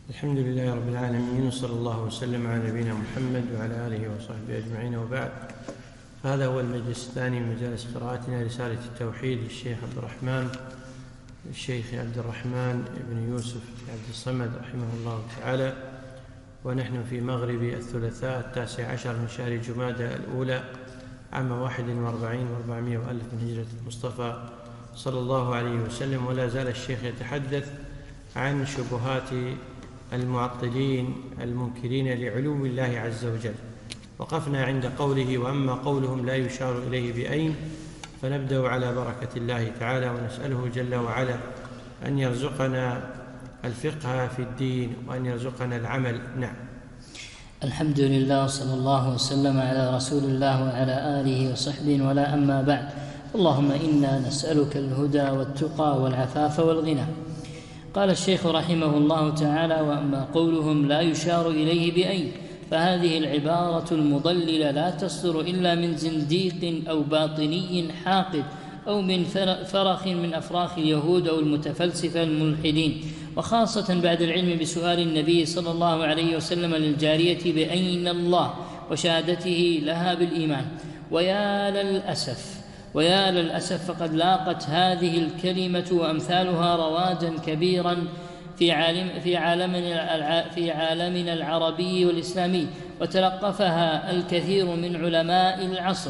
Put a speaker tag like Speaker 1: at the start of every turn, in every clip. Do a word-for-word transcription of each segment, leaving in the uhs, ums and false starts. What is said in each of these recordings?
Speaker 1: الحمد لله رب العالمين، وصلى الله وسلم على نبينا محمد وعلى آله وصحبه أجمعين، وبعد. هذا هو المجلس الثاني من مجالس قراءتنا رسالة التوحيد للشيخ عبد الرحمن الشيخ عبد الرحمن بن يوسف عبد الصمد رحمه الله تعالى، ونحن في مغرب الثلاثاء التاسع عشر من شهر جمادى الأولى عام واحد وأربعين وأربعمائة وألف من هجرة المصطفى صلى الله عليه وسلم. ولا زال الشيخ يتحدث عن شبهات المعطلين المنكرين لعلو الله عز وجل. وقفنا عند قوله: وأما قولهم لا يشار إليه بأين، فنبدأ على بركة الله تعالى ونسأله جل وعلا أن يرزقنا الفقه في الدين وأن يرزقنا العمل. نعم.
Speaker 2: الحمد لله، صلى الله وسلم على رسول الله وعلى آله وصحبه، ولا أما بعد. اللهم إنا نسألك الهدى والتقى والعفاف والغنى. قال الشيخ رحمه الله تعالى: وأما قولهم لا يشار إليه بأين، فهذه العبارة المضللة لا تصدر إلا من زنديق أو باطني حاقد أو من فرخ من أفراخ اليهود أو المتفلسفة الملحدين، وخاصة بعد العلم بسؤال النبي صلى الله عليه وسلم للجارية بأين الله وشهادته لها بالإيمان. ويا للأسف ويا للأسف فقد لاقت هذه الكلمة وأمثالها رواجا كبيرا في عالم في عالمنا في عالمنا العربي والإسلامي، وتلقفها الكثير من علماء العصر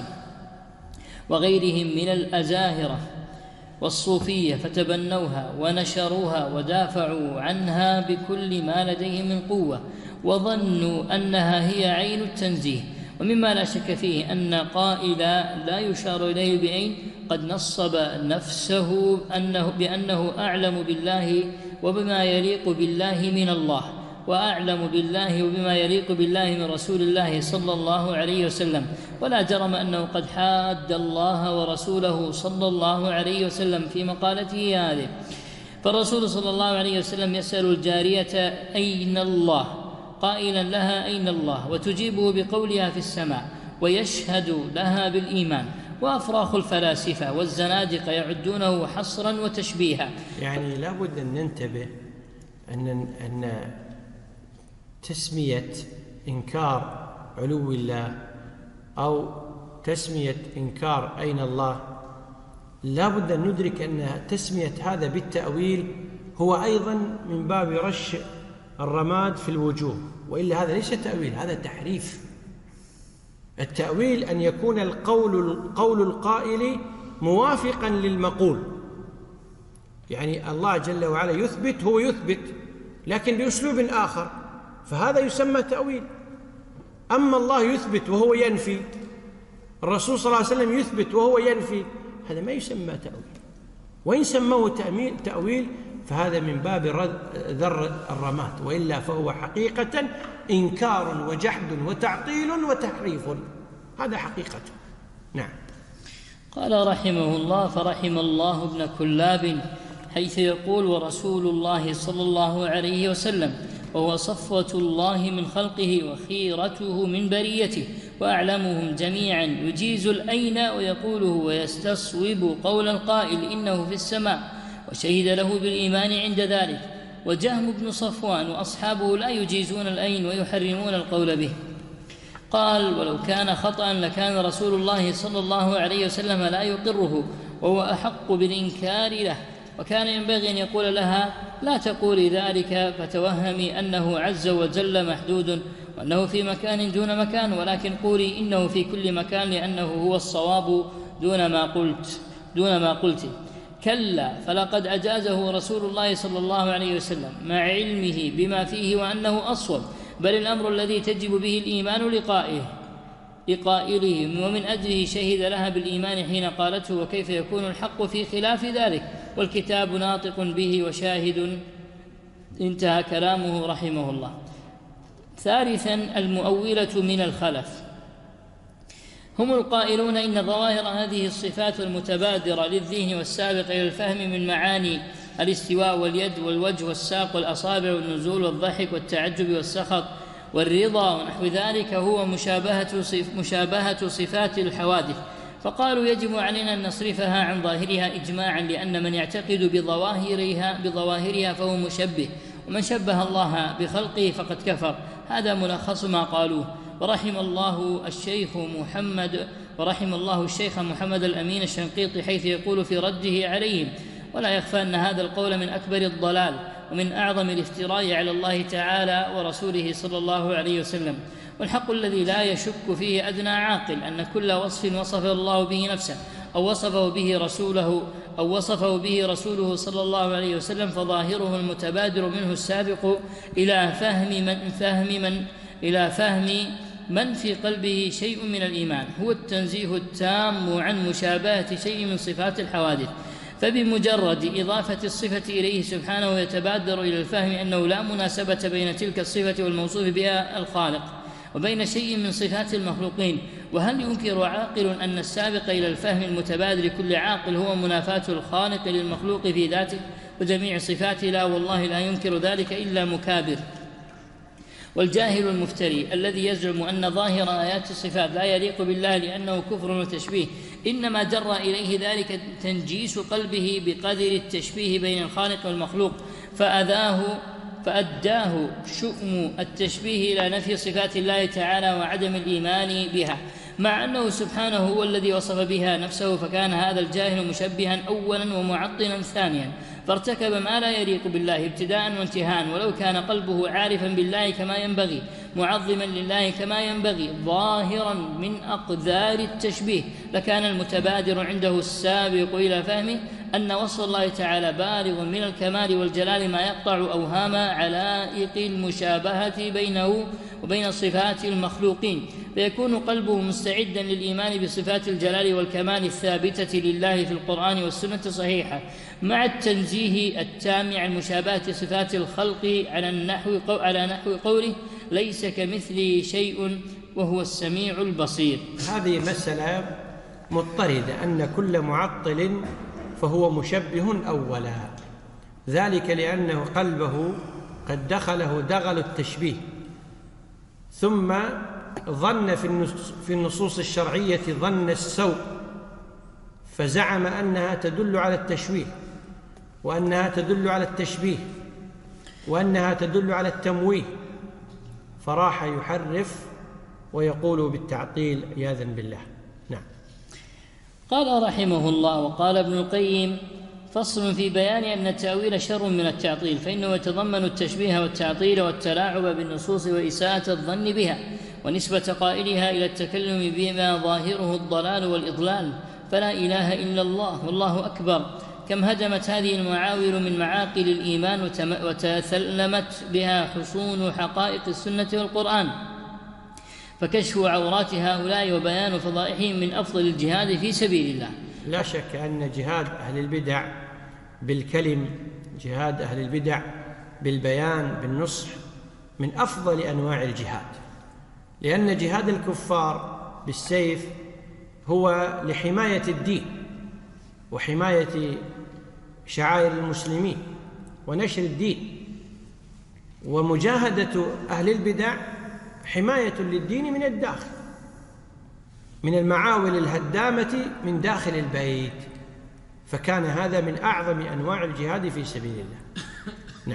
Speaker 2: وغيرهم من الأزاهرة والصوفية، فتبنوها ونشروها ودافعوا عنها بكل ما لديهم من قوة، وظنوا أنها هي عين التنزيه. ومما لا شك فيه أن قائلا لا يشار إليه بأين قد نصب نفسه أنه بأنه أعلم بالله وبما يليق بالله من الله، وأعلم بالله وبما يليق بالله من رسول الله صلى الله عليه وسلم. ولا جرم أنه قد حاد الله ورسوله صلى الله عليه وسلم في مقالته هذه. فالرسول صلى الله عليه وسلم يسأل الجارية أين الله، قائلا لها أين الله، وتجيبه بقولها في السماء، ويشهد لها بالإيمان. وأفراخ الفلاسفة والزنادقة يعدونه حصرا وتشبيها.
Speaker 1: يعني لا بد أن ننتبه أن أن تسمية إنكار علو الله أو تسمية إنكار أين الله، لا بد أن ندرك أن تسمية هذا بالتأويل هو أيضا من باب رش الرماد في الوجوه، وإلا هذا ليس تأويل، هذا تحريف. التأويل أن يكون القول قول القائل موافقا للمقول، يعني الله جل وعلا يثبت، هو يثبت لكن بأسلوب آخر، فهذا يسمى تأويل. أما الله يثبت وهو ينفي، الرسول صلى الله عليه وسلم يثبت وهو ينفي، هذا ما يسمى تأويل. وإن سموه تأويل فهذا من باب ذر الرماد، وإلا فهو حقيقة إنكار وجحد وتعطيل وتحريف، هذا حقيقة. نعم.
Speaker 2: قال رحمه الله: فرحم الله ابن كلاب، حيث يقول: ورسول الله صلى الله عليه وسلم وهو صفوة الله من خلقه وخيرته من بريته وأعلمهم جميعا، يجيز الأين ويقوله ويستصوب قول القائل إنه في السماء، وشهد له بالإيمان عند ذلك. وجهم بن صفوان وأصحابه لا يجيزون الأين ويحرمون القول به. قال: ولو كان خطأ لكان رسول الله صلى الله عليه وسلم لا يقره، وهو أحق بالإنكار له. وكان ينبغي أن يقول لها: لا تقولي ذلك فتوهمي أنه عز وجل محدود وأنه في مكان دون مكان، ولكن قولي إنه في كل مكان لأنه هو الصواب دون ما قلت دون ما قلت. كلا، فلقد أجازه رسول الله صلى الله عليه وسلم مع علمه بما فيه وأنه أصوب، بل الأمر الذي تجب به الإيمان لقائله لقائله ومن أجله شهد لها بالإيمان حين قالته: وكيف يكون الحق في خلاف ذلك والكتاب ناطق به وشاهد. انتهى كلامه رحمه الله. ثالثا، المؤولة من الخلف، هم القائلون إن ظواهر هذه الصفات المتبادرة للذهن والسابق إلى الفهم من معاني الاستواء واليد والوجه والساق والأصابع والنزول والضحك والتعجب والسخط والرضا ونحو ذلك هو مشابهة, صف مشابهة صفات الحوادث. فقالوا: يجب علينا أن نصرفها عن ظاهرها إجماعا، لأن من يعتقد بظواهرها, بظواهرها فهو مشبه، ومن شبه الله بخلقه فقد كفر. هذا ملخص ما قالوه. ورحم الله الشيخ محمد ورحم الله الشيخ محمد الأمين الشنقيطي حيث يقول في رده عليهم: ولا يخفى أن هذا القول من أكبر الضلال ومن أعظم الافتراء على الله تعالى ورسوله صلى الله عليه وسلم. والحق الذي لا يشك فيه أدنى عاقل أن كل وصف وصف الله به نفسه أو وصفه به رسوله أو وصفه به رسوله صلى الله عليه وسلم فظاهره المتبادر منه السابق إلى فهم من فهم من إلى فهم من في قلبه شيء من الإيمان هو التنزيه التام عن مشابهة شيء من صفات الحوادث. فبمجرد إضافة الصفة إليه سبحانه يتبادر إلى الفهم أنه لا مناسبة بين تلك الصفة والموصوف بها الخالق وبين شيء من صفات المخلوقين. وهل ينكر عاقل أن السابق إلى الفهم المتبادر لكل عاقل هو منافاة الخالق للمخلوق في ذاته وجميع صفاته؟ لا والله لا ينكر ذلك إلا مكابر. والجاهل المفتري الذي يزعم أن ظاهر آيات الصفات لا يليق بالله لأنه كفر وتشبيه إنما جر إليه ذلك تنجيس قلبه بقدر التشبيه بين الخالق والمخلوق فأذاه فأداه شؤم التشبيه إلى نفي صفات الله تعالى وعدم الإيمان بها، مع أنه سبحانه هو الذي وصف بها نفسه. فكان هذا الجاهل مشبها أولا ومعطلا ثانيا، فارتكب ما لا يليق بالله ابتداء وانتهاء. ولو كان قلبه عارفا بالله كما ينبغي معظما لله كما ينبغي ظاهرا من أقدار التشبيه لكان المتبادر عنده السابق إلى فهمه أن وصف الله تعالى بالغ من الكمال والجلال ما يقطع أوهام علائق المشابهة بينه وبين صفات المخلوقين، فيكون قلبه مستعدا للإيمان بصفات الجلال والكمال الثابتة لله في القرآن والسنة الصحيحة مع التنزيه التام عن مشابهة صفات الخلق على النحو على نحو قوله: ليس كمثله شيء وهو السميع البصير.
Speaker 1: هذه مسألة مضطردة أن كل معطل فهو مشبه أولا، ذلك لأنه قلبه قد دخله دغل التشبيه ثم ظن في النصوص الشرعية ظن السوء فزعم أنها تدل على التشويه وأنها تدل على التشبيه وأنها تدل على التمويه، فراح يحرف ويقول بالتعطيل عياذا بالله. نعم.
Speaker 2: قال رحمه الله: وقال ابن القيم: فصل في بيان أن التأويل شر من التعطيل، فإنه يتضمن التشبيه والتعطيل والتلاعب بالنصوص وإساءة الظن بها ونسبة قائلها إلى التكلم بما ظاهره الضلال والإضلال، فلا إله إلا الله والله أكبر. كم هدمت هذه المعاول من معاقل الإيمان وتثلمت بها حصون حقائق السنة والقرآن، فكشف عورات هؤلاء وبيان فضائحهم من أفضل الجهاد في سبيل الله.
Speaker 1: لا شك أن جهاد أهل البدع بالكلم، جهاد أهل البدع بالبيان بالنصح من أفضل أنواع الجهاد، لأن جهاد الكفار بالسيف هو لحماية الدين وحماية شعائر المسلمين ونشر الدين، ومجاهدة أهل البدع حماية للدين من الداخل، من المعاول الهدامة من داخل البيت، فكان هذا من أعظم أنواع الجهاد في سبيل الله. نعم.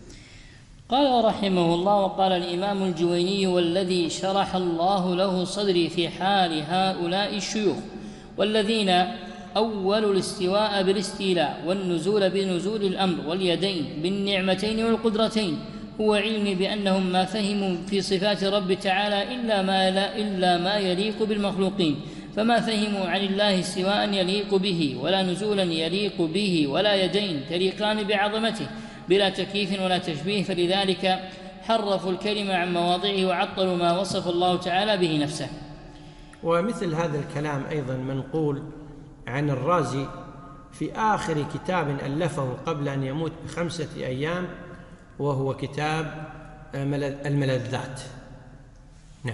Speaker 2: قال رحمه الله: وقال الإمام الجويني: والذي شرح الله له صدري في حال هؤلاء الشيوخ والذين أولوا الاستواء بالاستيلاء والنزول بنزول الأمر واليدين بالنعمتين والقدرتين هو علمي بأنهم ما فهموا في صفات رب تعالى إلا ما, لا إلا ما يليق بالمخلوقين، فما فهموا عن الله استواء يليق به ولا نزولا يليق به ولا يدين تليقان بعظمته بلا تكييف ولا تشبيه، فلذلك حرفوا الكلمة عن مواضعه وعطلوا ما وصف الله تعالى به نفسه.
Speaker 1: ومثل هذا الكلام أيضا منقول عن الرازي في آخر كتاب ألفه قبل أن يموت بخمسة أيام، وهو كتاب الملذات. نعم.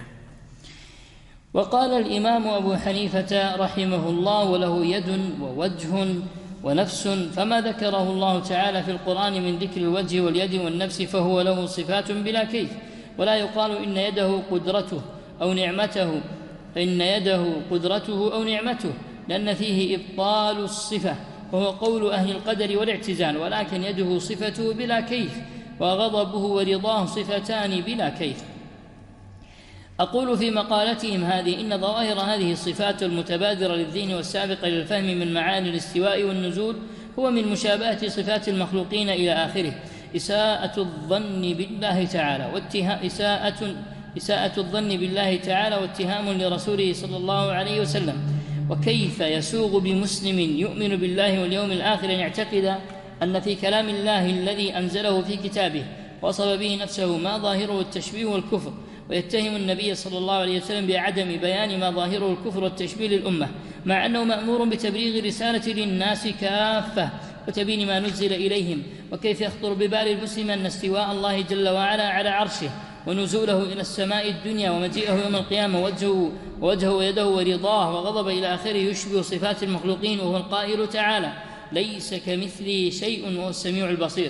Speaker 2: وقال الإمام أبو حنيفة رحمه الله: وله يد ووجه ونفس، فما ذكره الله تعالى في القرآن من ذكر الوجه واليد والنفس فهو له صفات بلا كيف، ولا يقال إن يده قدرته أو نعمته إن يده قدرته أو نعمته، لأن فيه إبطال الصفة وهو قول أهل القدر والاعتزال، ولكن يده صفته بلا كيف، وغضبه ورضاه صفتان بلا كيف. أقول في مقالتهم هذه إن ظواهر هذه الصفات المتبادرة للذهن والسابقة للفهم من معاني الاستواء والنزول هو من مشابهة صفات المخلوقين إلى آخره، إساءة الظن بالله تعالى واتهام إساءة إساءة الظن بالله تعالى واتهام لرسوله صلى الله عليه وسلم. وكيف يسوغ بمسلم يؤمن بالله واليوم الآخر أن يعتقد أن في كلام الله الذي أنزله في كتابه وصف به نفسه ما ظاهره التشبيه والكفر، ويتهم النبي صلى الله عليه وسلم بعدم بيان ما ظاهره الكفر والتشبيه للأمة، مع أنه مأمور بتبليغ الرسالة للناس كافة وتبين ما نزل إليهم؟ وكيف يخطر ببال المسلم أن استواء الله جل وعلا على عرشه ونزوله إلى السماء الدنيا ومجيئه يوم القيامة ووجهه, ووجهه ويده ورضاه وغضب إلى آخره يشبه صفات المخلوقين، وهو القائل تعالى: ليس كمثله شيء وهو السميع البصير.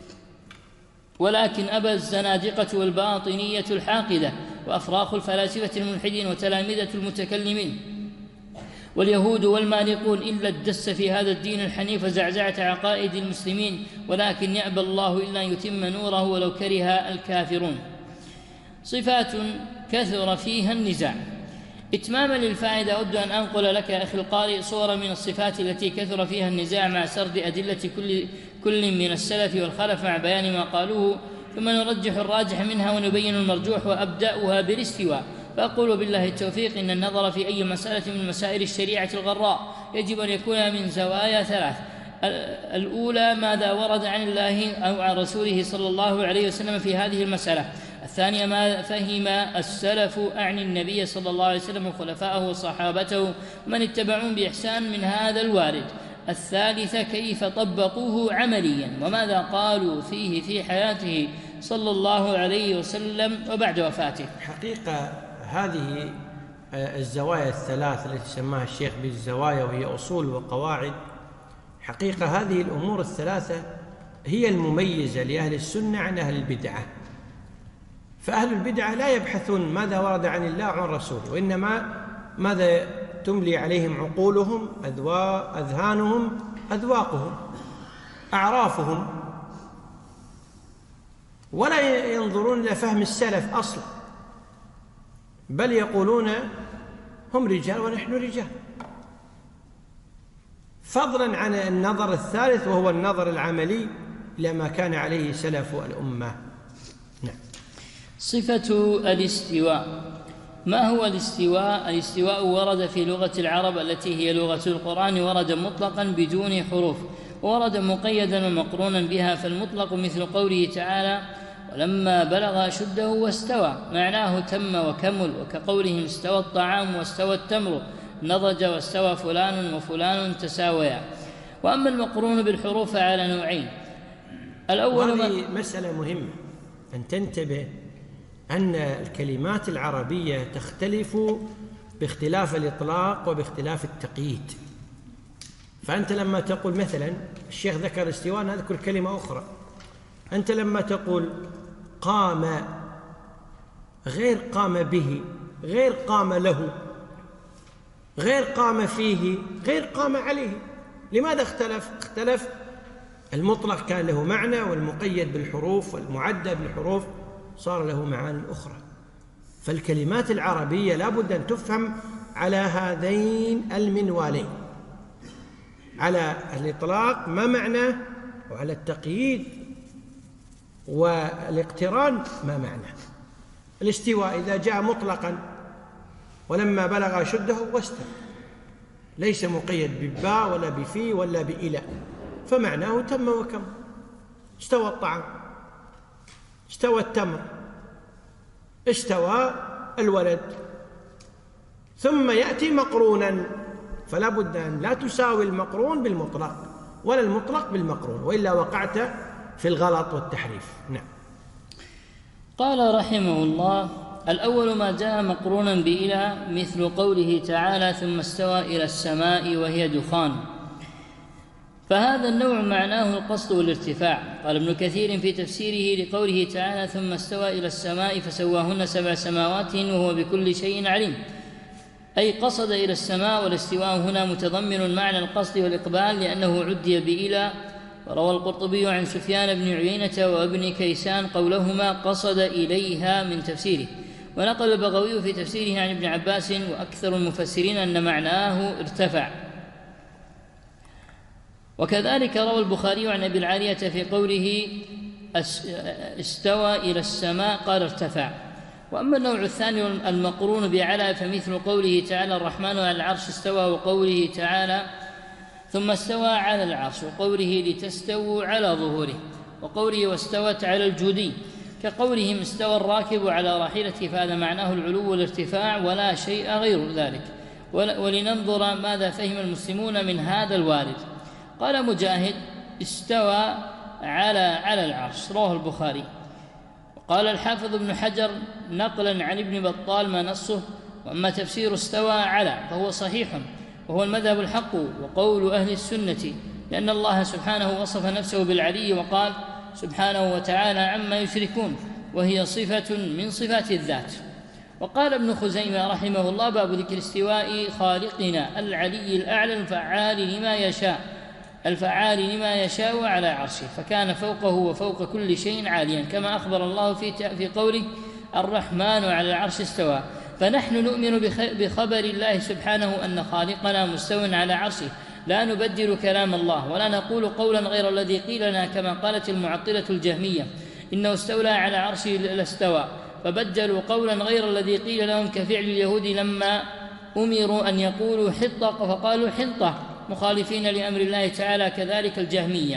Speaker 2: ولكن أبى الزنادقة والباطنية الحاقدة وأفراخ الفلاسفة الملحدين وتلامذة المتكلمين واليهود والمالقون إلا الدس في هذا الدين الحنيف وزعزعة عقائد المسلمين، ولكن يأبى الله إلا أن يتم نوره ولو كره الكافرون. صفات كثر فيها النزاع. إتماما للفائدة أود أن أنقل لك أخي القارئ صورا من الصفات التي كثر فيها النزاع مع سرد أدلة كل, كل من السلف والخلف مع بيان ما قالوه، ثم نرجح الراجح منها ونبين المرجوح، وأبدأها بالاستواء. فأقول بالله التوفيق إن النظر في أي مسألة من مسائل الشريعة الغراء يجب أن يكون من زوايا ثلاث: الأولى ماذا ورد عن الله أو عن رسوله صلى الله عليه وسلم في هذه المسألة. الثانية ما فهم السلف عن النبي صلى الله عليه وسلم وخلفائه وصحابته ومن اتبعون بإحسان من هذا الوارد. الثالثة كيف طبقوه عمليا وماذا قالوا فيه في حياته صلى الله عليه وسلم وبعد وفاته.
Speaker 1: حقيقة هذه الزوايا الثلاث التي سماها الشيخ بالزوايا وهي أصول وقواعد، حقيقة هذه الأمور الثلاثة هي المميزة لأهل السنة عن أهل البدعة. فأهل البدعة لا يبحثون ماذا ورد عن الله وعن رسوله، وإنما ماذا تملي عليهم عقولهم، أذهانهم، أذواقهم، أعرافهم، ولا ينظرون إلى فهم السلف أصلا، بل يقولون هم رجال ونحن رجال، فضلا عن النظر الثالث وهو النظر العملي لما كان عليه سلف الأمة. نعم.
Speaker 2: صفة الاستواء. ما هو الاستواء؟ الاستواء ورد في لغة العرب التي هي لغة القرآن ورد مطلقا بدون حروف، ورد مقيدا ومقرونا بها. فالمطلق مثل قوله تعالى: ولما بلغ أشده واستوى، معناه تم وكمل، وكقولهم: استوى الطعام واستوى التمر، نضج واستوى فلان وفلان تساويا. وأما المقرون بالحروف على نوعين: الأول
Speaker 1: هذه مسألة مهمة أن تنتبه أن الكلمات العربية تختلف باختلاف الإطلاق وباختلاف التقييد. فأنت لما تقول مثلا الشيخ ذكر استواء نذكر كلمة أخرى، أنت لما تقول قام غير قام به، غير قام له، غير قام فيه، غير قام عليه. لماذا اختلف؟ اختلف المطلق كان له معنى، والمقيد بالحروف والمعدى بالحروف صار له معاني أخرى. فالكلمات العربية لا بد أن تفهم على هذين المنوالين، على الإطلاق ما معناه، وعلى التقييد والاقتران ما معناه. الاستواء إذا جاء مطلقا ولما بلغ أشده واستوى، ليس مقيد بباء ولا بفي ولا بإلى، فمعناه تم وكمل. استوى الطعام، استوى التمر، استوى الولد. ثم يأتي مقرونا، فلا بد أن لا تساوي المقرون بالمطلق ولا المطلق بالمقرون، وإلا وقعت في الغلط والتحريف. نعم.
Speaker 2: قال رحمه الله: الأول ما جاء مقرونا بإلى مثل قوله تعالى: ثم استوى إلى السماء وهي دخان، فهذا النوع معناه القصد والارتفاع. قال ابن كثير في تفسيره لقوله تعالى: ثم استوى إلى السماء فسواهن سبع سماوات وهو بكل شيء عليم، أي قصد إلى السماء. والاستواء هنا متضمن معنى القصد والإقبال، لأنه عدي بإلى وروى القرطبي عن سفيان بن عيينة وابن كيسان قولهما قصد إليها من تفسيره. ونقل البغوي في تفسيره عن ابن عباس وأكثر المفسرين أن معناه ارتفع. وكذلك روى البخاري عن أبي العالية في قوله استوى إلى السماء قال ارتفع. وأما النوع الثاني المقرون بعلى فمثل قوله تعالى الرحمن على العرش استوى، وقوله تعالى ثم استوى على العرش، وقوله لتستووا على ظهوره، وقوله واستوت على الجودي، كقولهم استوى الراكب على راحلته، فهذا معناه العلو والارتفاع ولا شيء غير ذلك. ولننظر ماذا فهم المسلمون من هذا الوارد. قال مجاهد استوى على على العرش، رواه البخاري. قال الحافظ ابن حجر نقلا عن ابن بطال ما نصه: وأما تفسير استوى على فهو صحيح وهو المذهب الحق وقول أهل السنة، لأن الله سبحانه وصف نفسه بالعلي وقال سبحانه وتعالى عما يشركون، وهي صفة من صفات الذات. وقال ابن خزيمة رحمه الله: باب ذكر استواء خالقنا العلي الأعلى الفعال لما يشاء الفعال لما يشاء على عرشه، فكان فوقه وفوق كل شيء عاليا، كما أخبر الله في في قوله الرحمن على العرش استوى. فنحن نؤمن بخبر الله سبحانه أن خالقنا مستو على عرشه، لا نبدل كلام الله ولا نقول قولا غير الذي قيل لنا، كما قالت المعطلة الجهمية إنه استولى على عرشه لاستوى، فبدلوا قولا غير الذي قيل لهم، كفعل اليهود لما أمروا أن يقولوا حطة فقالوا حنطة مخالفين لأمر الله تعالى، كذلك الجهمية.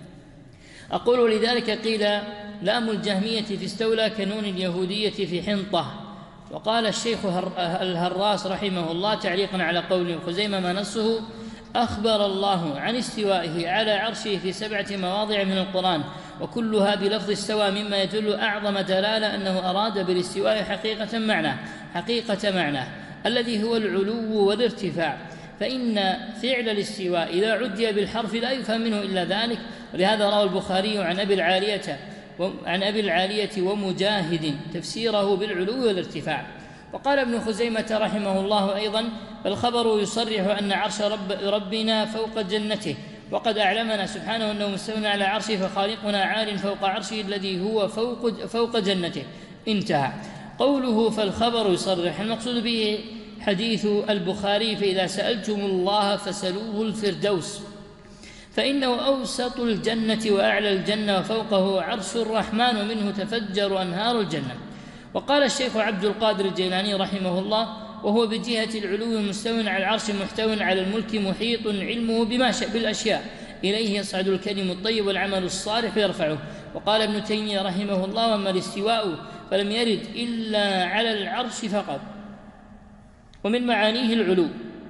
Speaker 2: أقول لذلك قيل لام الجهمية في استولى كنون اليهودية في حنطة. وقال الشيخ الهراس رحمه الله تعليقا على قول خزيمة ما نصه: أخبر الله عن استوائه على عرشه في سبعة مواضع من القرآن، وكلها بلفظ استوى، مما يدل أعظم دلالة أنه أراد بالاستواء حقيقة معناه حقيقة معناه الذي هو العلو والارتفاع، فإن فعل الاستواء إذا عدي بالحرف لا يفهم منه إلا ذلك. ولهذا روى البخاري عن أبي العالية عن أبي العالية ومجاهد تفسيره بالعلو والارتفاع. وقال ابن خزيمة رحمه الله أيضا: فالخبر يصرح أن عرش رب ربنا فوق جنته، وقد أعلمنا سبحانه أنه مستوى على عرشه، فخالقنا عال فوق عرشه الذي هو فوق, فوق جنته. انتهى قوله فالخبر يصرح، المقصود به حديث البخاري: فإذا سألتم الله فسلوه الفردوس، فإنه أوسط الجنة وأعلى الجنة، وفوقه عرش الرحمن ومنه تفجر أنهار الجنة. وقال الشيخ عبد القادر الجيلاني رحمه الله: وهو بجهة العلو مستو على العرش محتو على الملك محيط علمه بما شاء بالأشياء، إليه يصعد الكلم الطيب والعمل الصالح يرفعه. وقال ابن تيمية رحمه الله: وأما الاستواء فلم يرد إلا على العرش فقط، ومن معانيه العلو،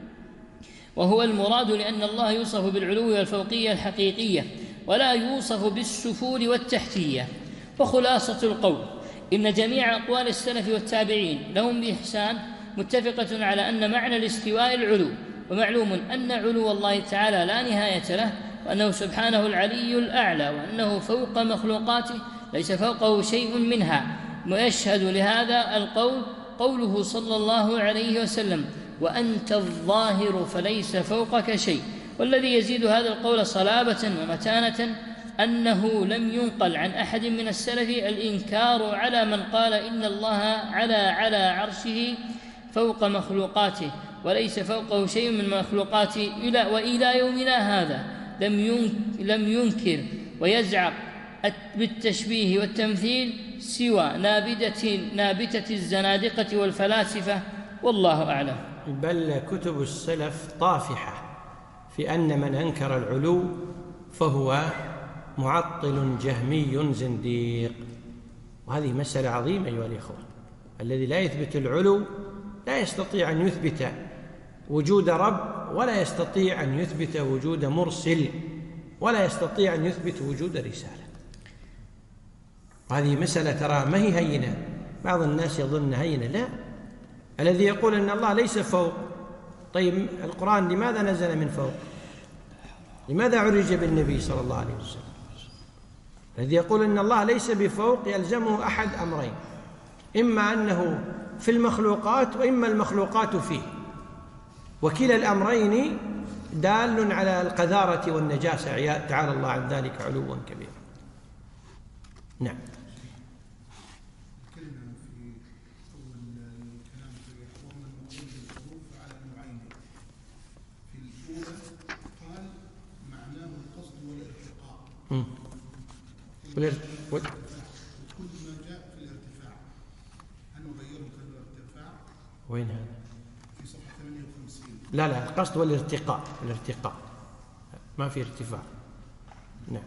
Speaker 2: وهو المراد لأن الله يوصف بالعلو والفوقية الحقيقية ولا يوصف بالسفول والتحتية. وخلاصة القول: إن جميع أقوال السلف والتابعين لهم بإحسان متفقة على أن معنى الاستواء العلو، ومعلوم أن علو الله تعالى لا نهاية له، وأنه سبحانه العلي الأعلى، وأنه فوق مخلوقاته ليس فوقه شيء منها. ويشهد لهذا القول قوله صلى الله عليه وسلم: وأنت الظاهر فليس فوقك شيء. والذي يزيد هذا القول صلابة ومتانة أنه لم ينقل عن أحد من السلف الإنكار على من قال إن الله على على عرشه فوق مخلوقاته وليس فوقه شيء من مخلوقاته، وإلى يومنا هذا لم ينكر ويزعق بالتشبيه والتمثيل سوى نابتة نابتة الزنادقة والفلاسفة، والله أعلم.
Speaker 1: بل كتب السلف طافحة في أن من أنكر العلو فهو معطل جهمي زنديق، وهذه مسألة عظيمة أيها الإخوة. الذي لا يثبت العلو لا يستطيع أن يثبت وجود رب، ولا يستطيع أن يثبت وجود مرسل، ولا يستطيع أن يثبت وجود رسالة. وهذه مسألة ترى ما هي هينة، بعض الناس يظن هينة، لا. الذي يقول أن الله ليس فوق، طيب القرآن لماذا نزل من فوق؟ لماذا عرج بالنبي صلى الله عليه وسلم؟ الذي يقول أن الله ليس بفوق يلزمه أحد أمرين: إما أنه في المخلوقات، وإما المخلوقات فيه، وكلا الأمرين دال على القذارة والنجاسة، تعالى الله عن ذلك علوا كبيرا. نعم.
Speaker 3: كل ما جاء في الارتفاع هل نغيره خلال الارتفاع؟
Speaker 1: وين هذا؟
Speaker 3: في صفحة ثمانية وخمسين.
Speaker 1: لا لا، القصد والارتقاء، الارتقاء ما في ارتفاع. نعم.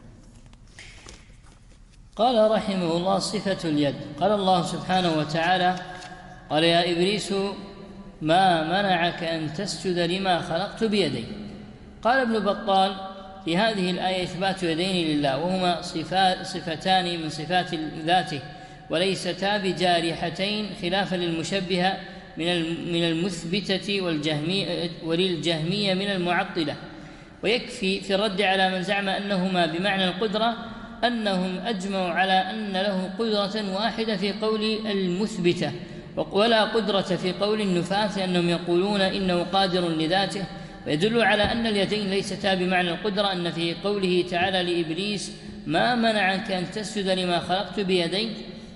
Speaker 2: قال رحمه الله: صفة اليد. قال الله سبحانه وتعالى: قال يا إبليس ما منعك أن تسجد لما خلقت بيدي. قال ابن بطال: في هذه الآية إثبات يدين لله، وهما صفات صفتان من صفات ذاته وليستا بجارحتين، خلافا للمشبهة من المثبتة والجهمية وللجهمية من المعطلة. ويكفي في الرد على من زعم أنهما بمعنى القدرة أنهم أجمعوا على أن له قدرة واحدة في قول المثبتة ولا قدرة في قول النفاة، لأنهم يقولون إنه قادر لذاته. ويدل على أن اليدين ليستا بمعنى القدرة أن في قوله تعالى لإبليس ما منعك أن تسجد لما خلقت بيدي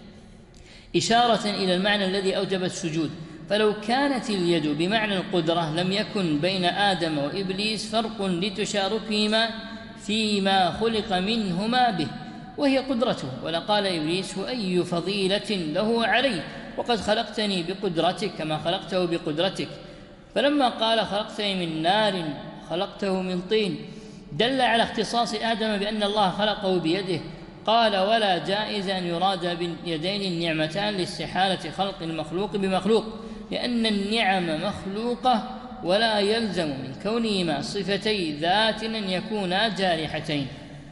Speaker 2: إشارة إلى المعنى الذي أوجب السجود. فلو كانت اليد بمعنى القدرة لم يكن بين آدم وإبليس فرق لتشاركهما فيما خلق منهما به، وهي قدرته. ولقال إبليس: وأي فضيلة له علي وقد خلقتني بقدرتك كما خلقته بقدرتك. فلما قال خلقتني من نار خلقته من طين دل على اختصاص آدم بأن الله خلقه بيده. قال: ولا جائز أن يراد باليدين النعمتان لاستحالة خلق المخلوق بمخلوق، لأن النعم مخلوقة ولا يلزم من كونهما صفتي ذات أن يكونا جارحتين.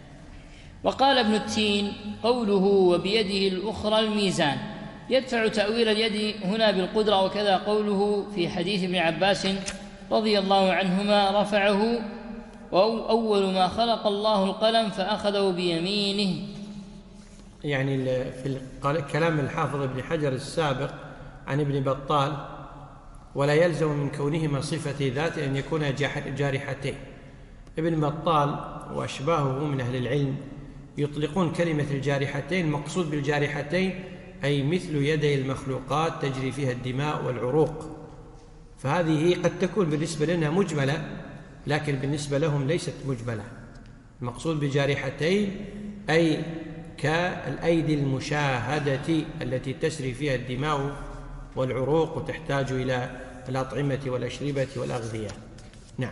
Speaker 2: وقال ابن التين: قوله وبيده الأخرى الميزان يدفع تأويل اليد هنا بالقدرة. وكذا قوله في حديث ابن عباس رضي الله عنهما رفعه: وأول ما خلق الله القلم فأخذه بيمينه.
Speaker 1: يعني في كلام الحافظ ابن حجر السابق عن ابن بطال: ولا يلزم من كونهما صفة ذات أن يكونا جارحتين. ابن بطال وأشباهه من أهل العلم يطلقون كلمة الجارحتين، المقصود بالجارحتين أي مثل يدي المخلوقات تجري فيها الدماء والعروق، فهذه قد تكون بالنسبة لنا مجملة، لكن بالنسبة لهم ليست مجملة. المقصود بجارحتين أي كالأيدي المشاهدة التي تسري فيها الدماء والعروق وتحتاج إلى الأطعمة والأشربة والأغذية. نعم.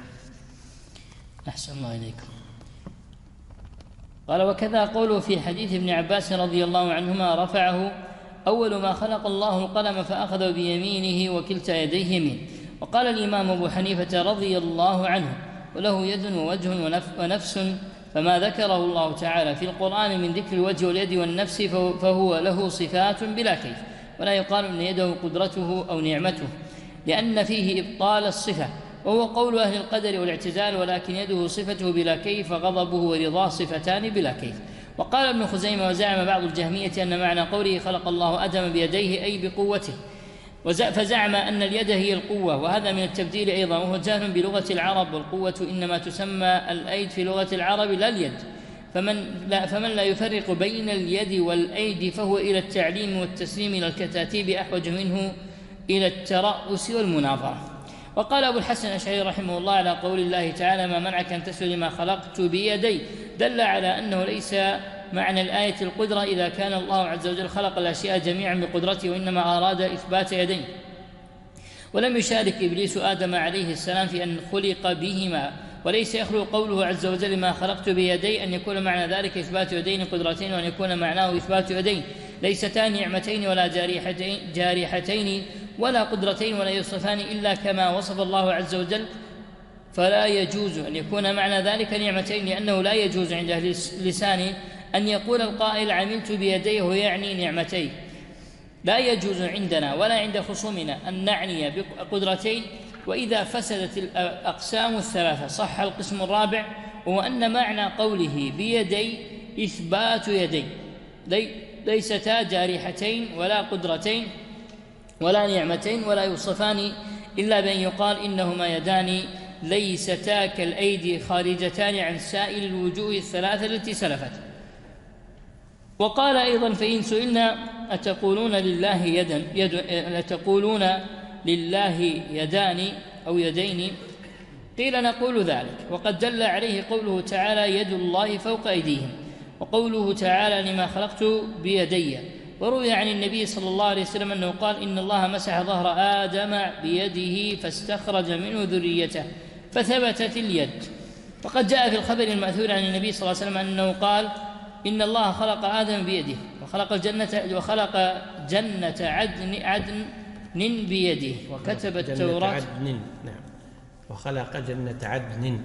Speaker 2: أحسن الله إليكم. قال: وكذا قوله في حديث ابن عباس رضي الله عنهما رفعه: أول ما خلق الله القلم فأخذ بيمينه وكلتا يديه يمين. وقال الإمام أبو حنيفة رضي الله عنه: وله يد ووجه ونفس، فما ذكره الله تعالى في القرآن من ذكر الوجه واليد والنفس فهو له صفات بلا كيف، ولا يقال أن يده قدرته أو نعمته، لأن فيه إبطال الصفة، وهو قول أهل القدر والاعتزال: ولكن يده صفته بلا كيف، وغضبه ورضاه صفتان بلا كيف. وقال ابن خزيمة: وزعم بعض الجهمية أن معنى قوله خلق الله آدم بيديه أي بقوته، فزعم أن اليد هي القوة، وهذا من التبديل أيضا، وهو جهل بلغة العرب، والقوة إنما تسمى الأيد في لغة العرب لا اليد. فمن لا, فمن لا يفرق بين اليد والأيد فهو إلى التعليم والتسليم إلى الكتاتيب أحوج منه إلى الترأس والمناظرة. وقال أبو الحسن الأشعري رحمه الله على قول الله تعالى: ما منعك أن تسجد لما خلقت بيدي، دل على أنه ليس معنى الآية القدرة إذا كان الله عز وجل خلق الأشياء جميعا بقدرته، وإنما أراد إثبات يدين. ولم يشارك إبليس آدم عليه السلام في أن خلق بهما، وليس يخلو قوله عز وجل ما خلقت بيدي أن يكون معنى ذلك إثبات يدين قدرتين، وأن يكون معناه إثبات يدين ليستان نعمتين ولا جارحتين, جارحتين ولا قدرتين ولا يوصفان إلا كما وصف الله عز وجل. فلا يجوز أن يكون معنى ذلك نعمتين، لأنه لا يجوز عند أهل اللسان أن يقول القائل عملت بيديه ويعني نعمتين. لا يجوز عندنا ولا عند خصومنا أن نعني بقدرتين. وإذا فسدت الأقسام الثلاثة صح القسم الرابع، وهو أن معنى قوله بيدي إثبات يدين ليستا جارحتين ولا قدرتين ولا نعمتين ولا يوصفان إلا بأن يقال إنهما يدان ليستا كالأيدي خارجتان عن سائر الوجوه الثلاثة التي سلفت. وقال أيضا: فإن سئلنا أتقولون لله يدا يد أتقولون لله يدان أو يدين؟ قيل: نقول ذلك. وقد دل عليه قوله تعالى: يد الله فوق أيديهم، وقوله تعالى: لما خلقت بيدي. وروي عن النبي صلى الله عليه وسلم أنه قال: إن الله مسح ظهر آدم بيده فاستخرج منه ذريته فثبتت اليد. وقد جاء في الخبر المأثور عن النبي صلى الله عليه وسلم أنه قال: إن الله خلق آدم بيده وخلق الجنة وخلق جنة عدن عدن بيده وكتب التوراة.
Speaker 1: عدن، نعم، وخلق جنة عدن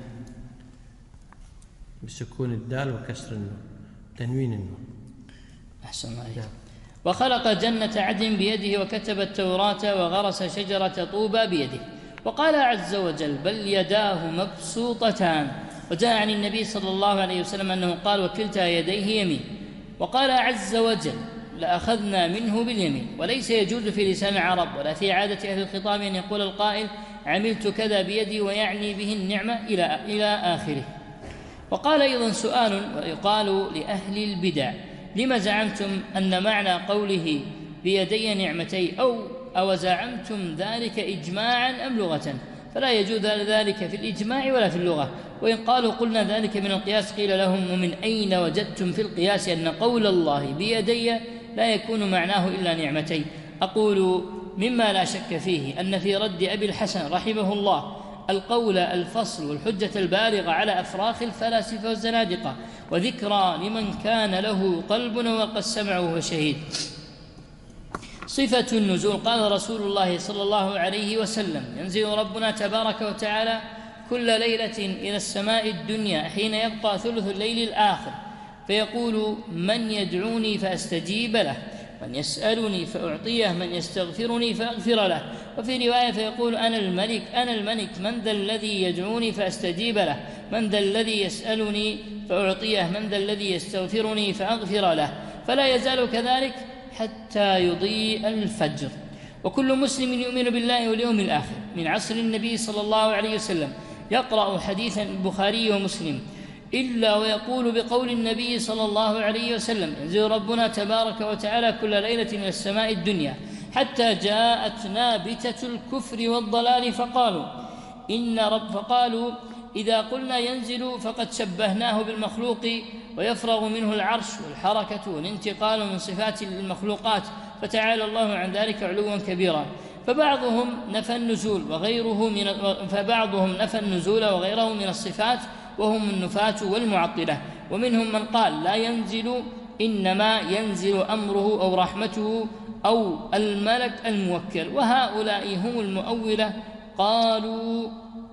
Speaker 1: بسكون الدال وكسر النون، تنوين النون.
Speaker 2: أحسن عليك. نعم. وخلق جنة عدن بيده وكتب التوراة وغرس شجرة طوبى بيده. وقال عز وجل: بل يداه مبسوطتان. وجاء عن النبي صلى الله عليه وسلم أنه قال: وكلتا يديه يمين. وقال عز وجل: لأخذنا منه باليمين. وليس يجوز في لسان العرب ولا في عادة أهل الخطاب أن يقول القائل: عملت كذا بيدي، ويعني به النعمة إلى إلى آخره. وقال أيضا: سؤال ويقال لأهل البدع: لما زعمتم أن معنى قوله بيدي نعمتي أو أو زعمتم ذلك إجماعا أم لغة؟ فلا يجوز ذلك في الإجماع ولا في اللغة. وإن قالوا قلنا ذلك من القياس قيل لهم: ومن أين وجدتم في القياس أن قول الله بيدي لا يكون معناه إلا نعمتي؟ أقول: مما لا شك فيه أن في رد أبي الحسن رحمه الله القول الفصل والحجة البالغة على أفراخ الفلاسفة والزنادقة، وذكرى لمن كان له قلب وقد سمع وهو شهيد. صفة النزول: قال رسول الله صلى الله عليه وسلم: ينزل ربنا تبارك وتعالى كل ليلة إلى السماء الدنيا حين يبقى ثلث الليل الآخر، فيقول: من يدعوني فأستجيب له، من يسألني فأعطيه، من يستغفرني فأغفر له. وفي رواية: فيقول: أنا الملك أنا الملك من ذا الذي يدعوني فأستجيب له، من ذا الذي يسألني فأعطيه، من ذا الذي يستغفرني فأغفر له. فلا يزال كذلك حتى يضيء الفجر. وكل مسلم يؤمن بالله واليوم الآخر من عصر النبي صلى الله عليه وسلم يقرأ حديثا البخاري ومسلم إلا ويقول بقول النبي صلى الله عليه وسلم: ينزل ربنا تبارك وتعالى كل ليلة إلى السماء الدنيا حتى جاءت نابتة الكفر والضلال فقالوا إن رب فقالوا إذا قلنا ينزل فقد شبهناه بالمخلوق ويفرغ منه العرش والحركة والانتقال من صفات المخلوقات، فتعالى الله عن ذلك علوا كبيرا. فبعضهم نفى النزول وغيره من فبعضهم نفى النزول وغيره من الصفات وهم النفاة والمعطلة. ومنهم من قال لا ينزل، إنما ينزل أمره أو رحمته أو الملك الموكل. وهؤلاء هم المؤولة. قالوا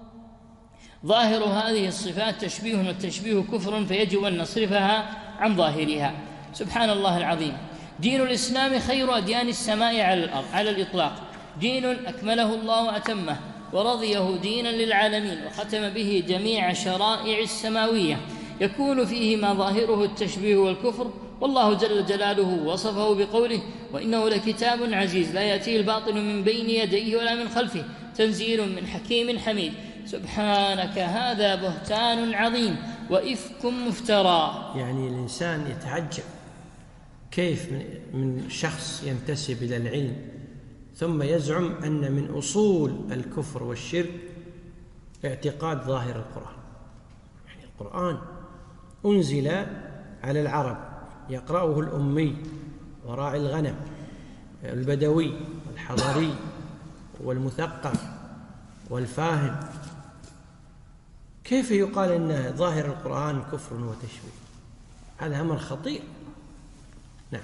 Speaker 2: ظاهر هذه الصفات تشبيه، والتشبيه كفر، فيجب أن نصرفها عن ظاهرها. سبحان الله العظيم. دين الإسلام خير أديان السماء على الأرض على الإطلاق، دين أكمله الله وأتمه ورضيه دينا للعالمين، وختم به جميع شرائع السماوية، يكون فيه ما ظاهره التشبيه والكفر. والله جل جلاله وصفه بقوله: وإنه لكتاب عزيز لا يأتيه الباطل من بين يديه ولا من خلفه تنزيل من حكيم حميد. سبحانك هذا بهتان عظيم وإفك مفترى.
Speaker 1: يعني الإنسان يتعجب كيف من شخص ينتسب إلى العلم ثم يزعم أن من أصول الكفر والشرك اعتقاد ظاهر القرآن. يعني القرآن أنزل على العرب يقرأه الأمي وراعي الغنم، البدوي والحضري والمثقف والفاهم، كيف يقال أن ظاهر القرآن كفر وتشبيه؟ هذا أمر خطير. نعم.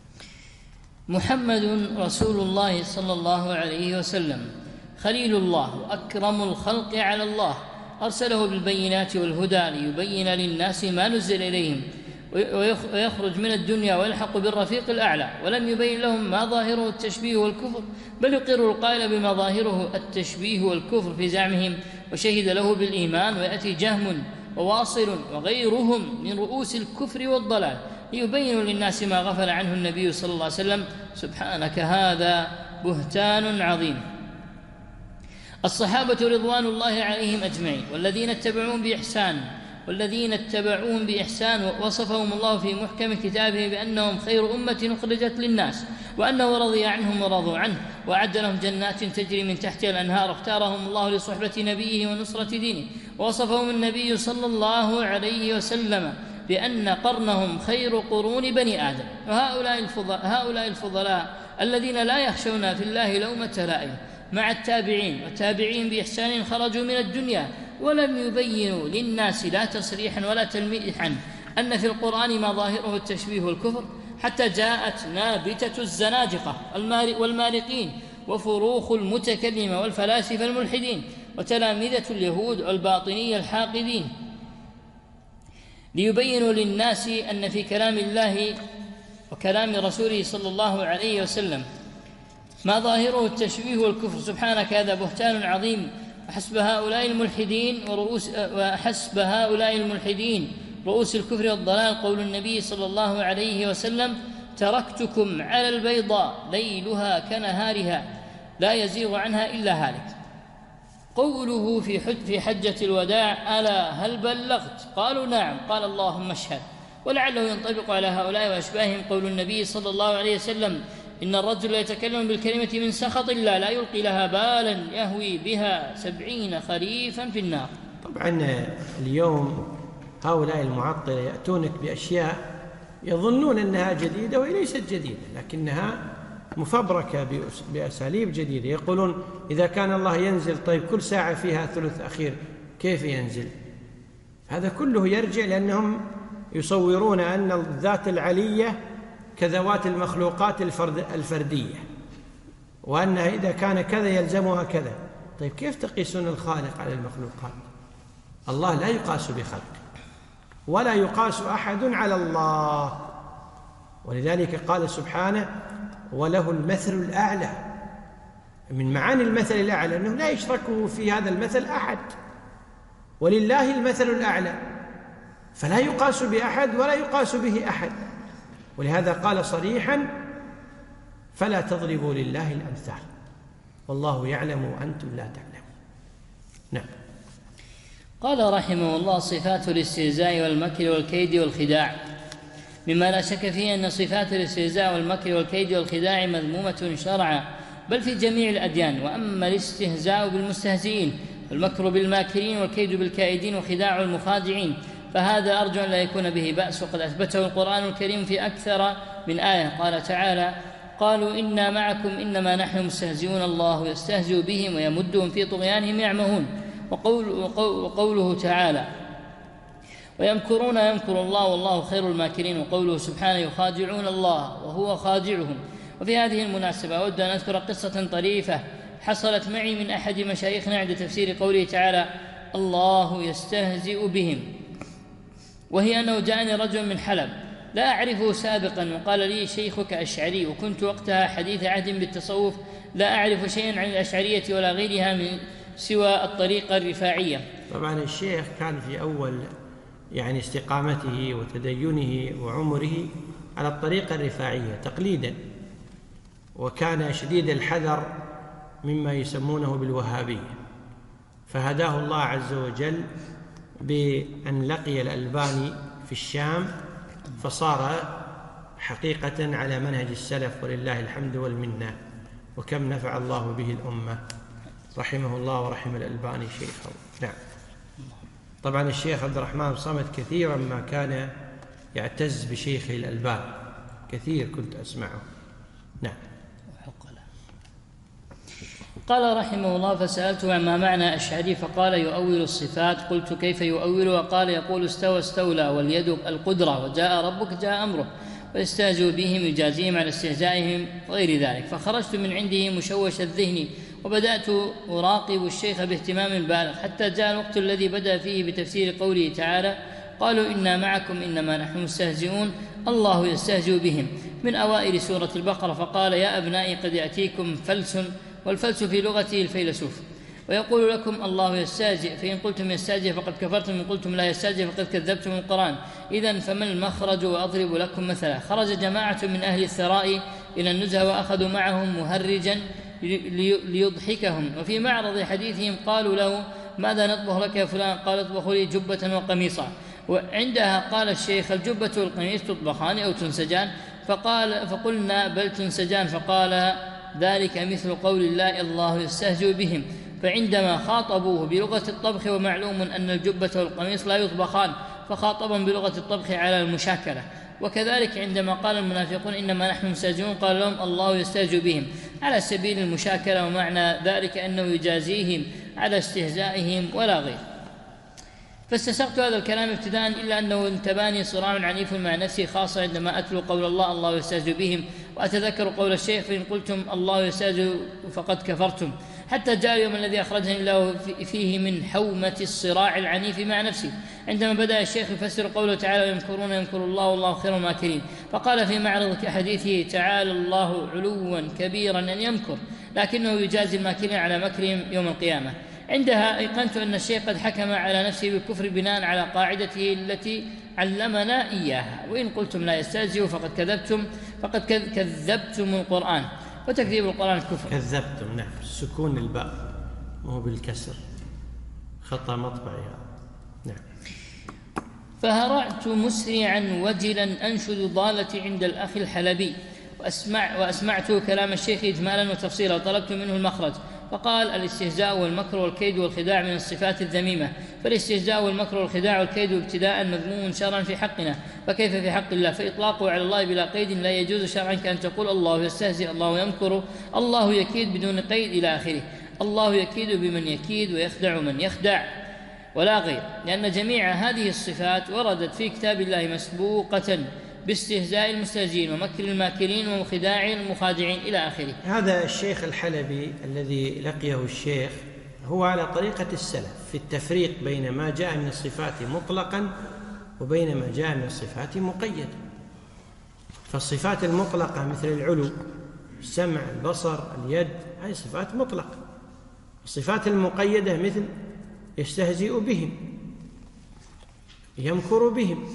Speaker 2: محمد رسول الله صلى الله عليه وسلم خليل الله وأكرم الخلق على الله، أرسله بالبينات والهدى ليبين للناس ما نزل إليهم ويخرج من الدنيا ويلحق بالرفيق الأعلى، ولم يبين لهم ما ظاهره التشبيه والكفر، بل يقر القائل بما ظاهره التشبيه والكفر في زعمهم، وشهد له بالإيمان. ويأتي جهم وواصل وغيرهم من رؤوس الكفر والضلال ليبين للناس ما غفل عنه النبي صلى الله عليه وسلم. سبحانك هذا بهتان عظيم. الصحابة رضوان الله عليهم أجمعين والذين اتبعوهم بإحسان والذين اتبعوهم بإحسان وصفهم الله في محكم كتابه بأنهم خير أمة أخرجت للناس وأنه رضي عنهم ورضوا عنه وأعد لهم جنات تجري من تحتها الأنهار اختارهم الله لصحبة نبيه ونصرة دينه ووصفهم النبي صلى الله عليه وسلم بأن قرنهم خير قرون بني آدم. وهؤلاء الفضلاء, هؤلاء الفضلاء الذين لا يخشون في الله لومة لائم مع التابعين والتابعين بإحسان خرجوا من الدنيا ولم يبينوا للناس لا تصريحا ولا تلميحا أن في القرآن ما ظاهره التشبيه والكفر، حتى جاءت نابتة الزنادقة والمارقين وفروخ المتكلمة والفلاسفة الملحدين وتلامذة اليهود والباطنية الحاقدين ليبينوا للناس أن في كلام الله وكلام رسوله صلى الله عليه وسلم ما ظاهره التشبيه والكفر. سبحانك هذا بهتان عظيم. وحسب هؤلاء الملحدين ورؤوس وحسب هؤلاء الملحدين رؤوس الكفر والضلال قول النبي صلى الله عليه وسلم تركتكم على البيضاء ليلها كنهارها لا يزيغ عنها إلا هالك. قوله في في حجة الوداع ألا هل بلغت؟ قالوا نعم. قال اللهم اشهد. ولعله ينطبق على هؤلاء وأشباههم قول النبي صلى الله عليه وسلم إن الرجل يتكلم بالكلمة من سخط الله لا يلقي لها بالا يهوي بها سبعين خريفا في النار.
Speaker 1: طبعا اليوم هؤلاء المعطلة يأتونك بأشياء يظنون أنها جديدة وهي ليست جديدة لكنها مفبركة بأساليب جديدة. يقولون إذا كان الله ينزل طيب كل ساعة فيها ثلث أخير كيف ينزل؟ هذا كله يرجع لأنهم يصورون أن الذات العلية كذوات المخلوقات الفرد الفردية وأنها إذا كان كذا يلزمها كذا. طيب كيف تقيسون الخالق على المخلوقات؟ الله لا يقاس بخلقه ولا يقاس أحد على الله، ولذلك قال سبحانه وله المثل الأعلى. من معاني المثل الأعلى أنه لا يشركه في هذا المثل أحد، ولله المثل الأعلى فلا يقاس بأحد ولا يقاس به أحد. ولهذا قال صريحا فلا تضربوا لله الأمثال والله يعلم وأنتم لا تعلمون. نعم.
Speaker 2: قال رحمه الله صفات الاستهزاء والمكر والكيد والخداع. مما لا شك فيه أن صفات الاستهزاء والمكر والكيد والخداع مذمومة شرعا بل في جميع الأديان. وأما الاستهزاء بالمستهزئين والمكر بالماكرين والكيد بالكائدين وخداع المخادعين فهذا أرجو أن لا يكون به بأس، وقد أثبته القرآن الكريم في أكثر من آية. قال تعالى قالوا إنا معكم إنما نحن مستهزئون الله يستهزئ بهم ويمدهم في طغيانهم يعمهون. وقول وقوله تعالى ويمكرون يمكر الله والله خير الماكرين. وقوله سبحانه يخادعون الله وهو خادعهم. وفي هذه المناسبة أود أن أذكر قصة طريفة حصلت معي من أحد مشايخنا عند تفسير قوله تعالى الله يستهزئ بهم، وهي أنه جاءني رجل من حلب لا أعرفه سابقا وقال لي شيخك أشعري، وكنت وقتها حديث عهد بالتصوف لا أعرف شيئا عن الأشعرية ولا غيرها من سوى الطريقة الرفاعية.
Speaker 1: طبعا الشيخ كان في أول يعني استقامته وتدينه وعمره على الطريقة الرفاعية تقليدا، وكان شديد الحذر مما يسمونه بالوهابية، فهداه الله عز وجل بأن لقي الألباني في الشام فصار حقيقة على منهج السلف ولله الحمد والمنة، وكم نفع الله به الأمة رحمه الله ورحم الألباني شيخه. نعم. طبعا الشيخ عبد الرحمن صمد كثيرا ما كان يعتز بشيخه الألباني، كثير كنت أسمعه. نعم.
Speaker 2: قال رحمه الله فسألته عما معنى أشعري فقال يؤول الصفات. قلت كيف يؤول؟ وقال يقول استوى استولى واليد القدرة وجاء ربك جاء أمره ويستهزئ بهم يجازيهم على استهزائهم وغير ذلك. فخرجت من عنده مشوش الذهن وبدأت أراقب الشيخ باهتمام بالغ حتى جاء الوقت الذي بدأ فيه بتفسير قوله تعالى قالوا إنا معكم إنما نحن مستهزئون الله يستهزئ بهم من أوائل سورة البقرة. فقال يا أبنائي قد يأتيكم فلس، والفلس في لغته الفيلسوف، ويقول لكم الله يستهزئ، فإن قلتم يستهزئ فقد كفرتم، إن قلتم لا يستهزئ فقد كذبتم القرآن. إذن فما المخرج؟ وأضرب لكم مثلا. خرج جماعة من أهل الثراء إلى النزهة وأخذوا معهم مهرجا ليضحكهم. وفي معرض حديثهم قالوا له: ماذا نطبخ لك يا فلان؟ قال: اطبخ لي جبة وقميصا. وعندها قال الشيخ: الجبة والقميص تطبخان أو تنسجان؟ فقال فقلنا: بل تنسجان. فقال: ذلك مثل قول الله: الله يستهزئ بهم. فعندما خاطبوه بلغة الطبخ، ومعلوم أن الجبة والقميص لا يطبخان، فخاطبهم بلغة الطبخ على المشاكلة. وكذلك عندما قال المنافقون: إنما نحن مستهزئون، قال لهم: الله يستهزئ بهم، على سبيل المشاكلة، ومعنى ذلك أنه يجازيهم على استهزائهم ولا غير. فاستسقت هذا الكلام ابتداء، إلا أنه انتباني صراع عنيف مع نفسي، خاصة عندما أتلو قول الله: الله يستهزئ بهم، وأتذكر قول الشيخ: فإن قلتم الله يستهزئ فقد كفرتم. حتى جاء اليوم الذي أخرجني الله فيه من حومة الصراع العنيف مع نفسي، عندما بدأ الشيخ يفسر قوله تعالى: ويمكرون يمكر الله والله خير الماكرين. فقال في معرض حديثه: تعالى الله علوا كبيرا أن يمكر، لكنه يجازي الماكرين على مكرهم يوم القيامة. عندها أيقنت أن الشيخ قد حكم على نفسه بالكفر بناء على قاعدته التي علمنا إياها: وإن قلتم لا يستهزئ فقد كذبتم فقد كذبتم القرآن، وتكذيب القرآن كفر.
Speaker 1: كذبتم، نعم، سكون الباء مو بالكسر، خطأ مطبعي. نعم.
Speaker 2: فهرعت مسرعا وجلا أنشد ضالتي عند الأخ الحلبي، وأسمع وأسمعته كلام الشيخ إجمالا وتفصيلا، وطلبت منه المخرج. فقال: الاستهزاء والمكر والكيد والخداع من الصفات الذميمة، فالاستهزاء والمكر والخداع والكيد ابتداء مذموم شرعا في حقنا، فكيف في حق الله؟ فإطلاقه على الله بلا قيد لا يجوز شرعا، كأن تقول: الله يستهزئ، الله يمكر، الله يكيد بدون قيد إلى آخره. الله يكيد بمن يكيد ويخدع من يخدع ولا غير، لأن جميع هذه الصفات وردت في كتاب الله مسبوقة باستهزاء المستهزئين ومكر الماكرين وخداع المخادعين إلى آخره.
Speaker 1: هذا الشيخ الحلبي الذي لقيه الشيخ هو على طريقة السلف في التفريق بين ما جاء من الصفات مطلقا وبين ما جاء من الصفات مقيدة. فالصفات المطلقة مثل العلو، السمع، البصر، اليد، هذه صفات مطلقة. الصفات المقيدة مثل يستهزئ بهم، يمكر بهم،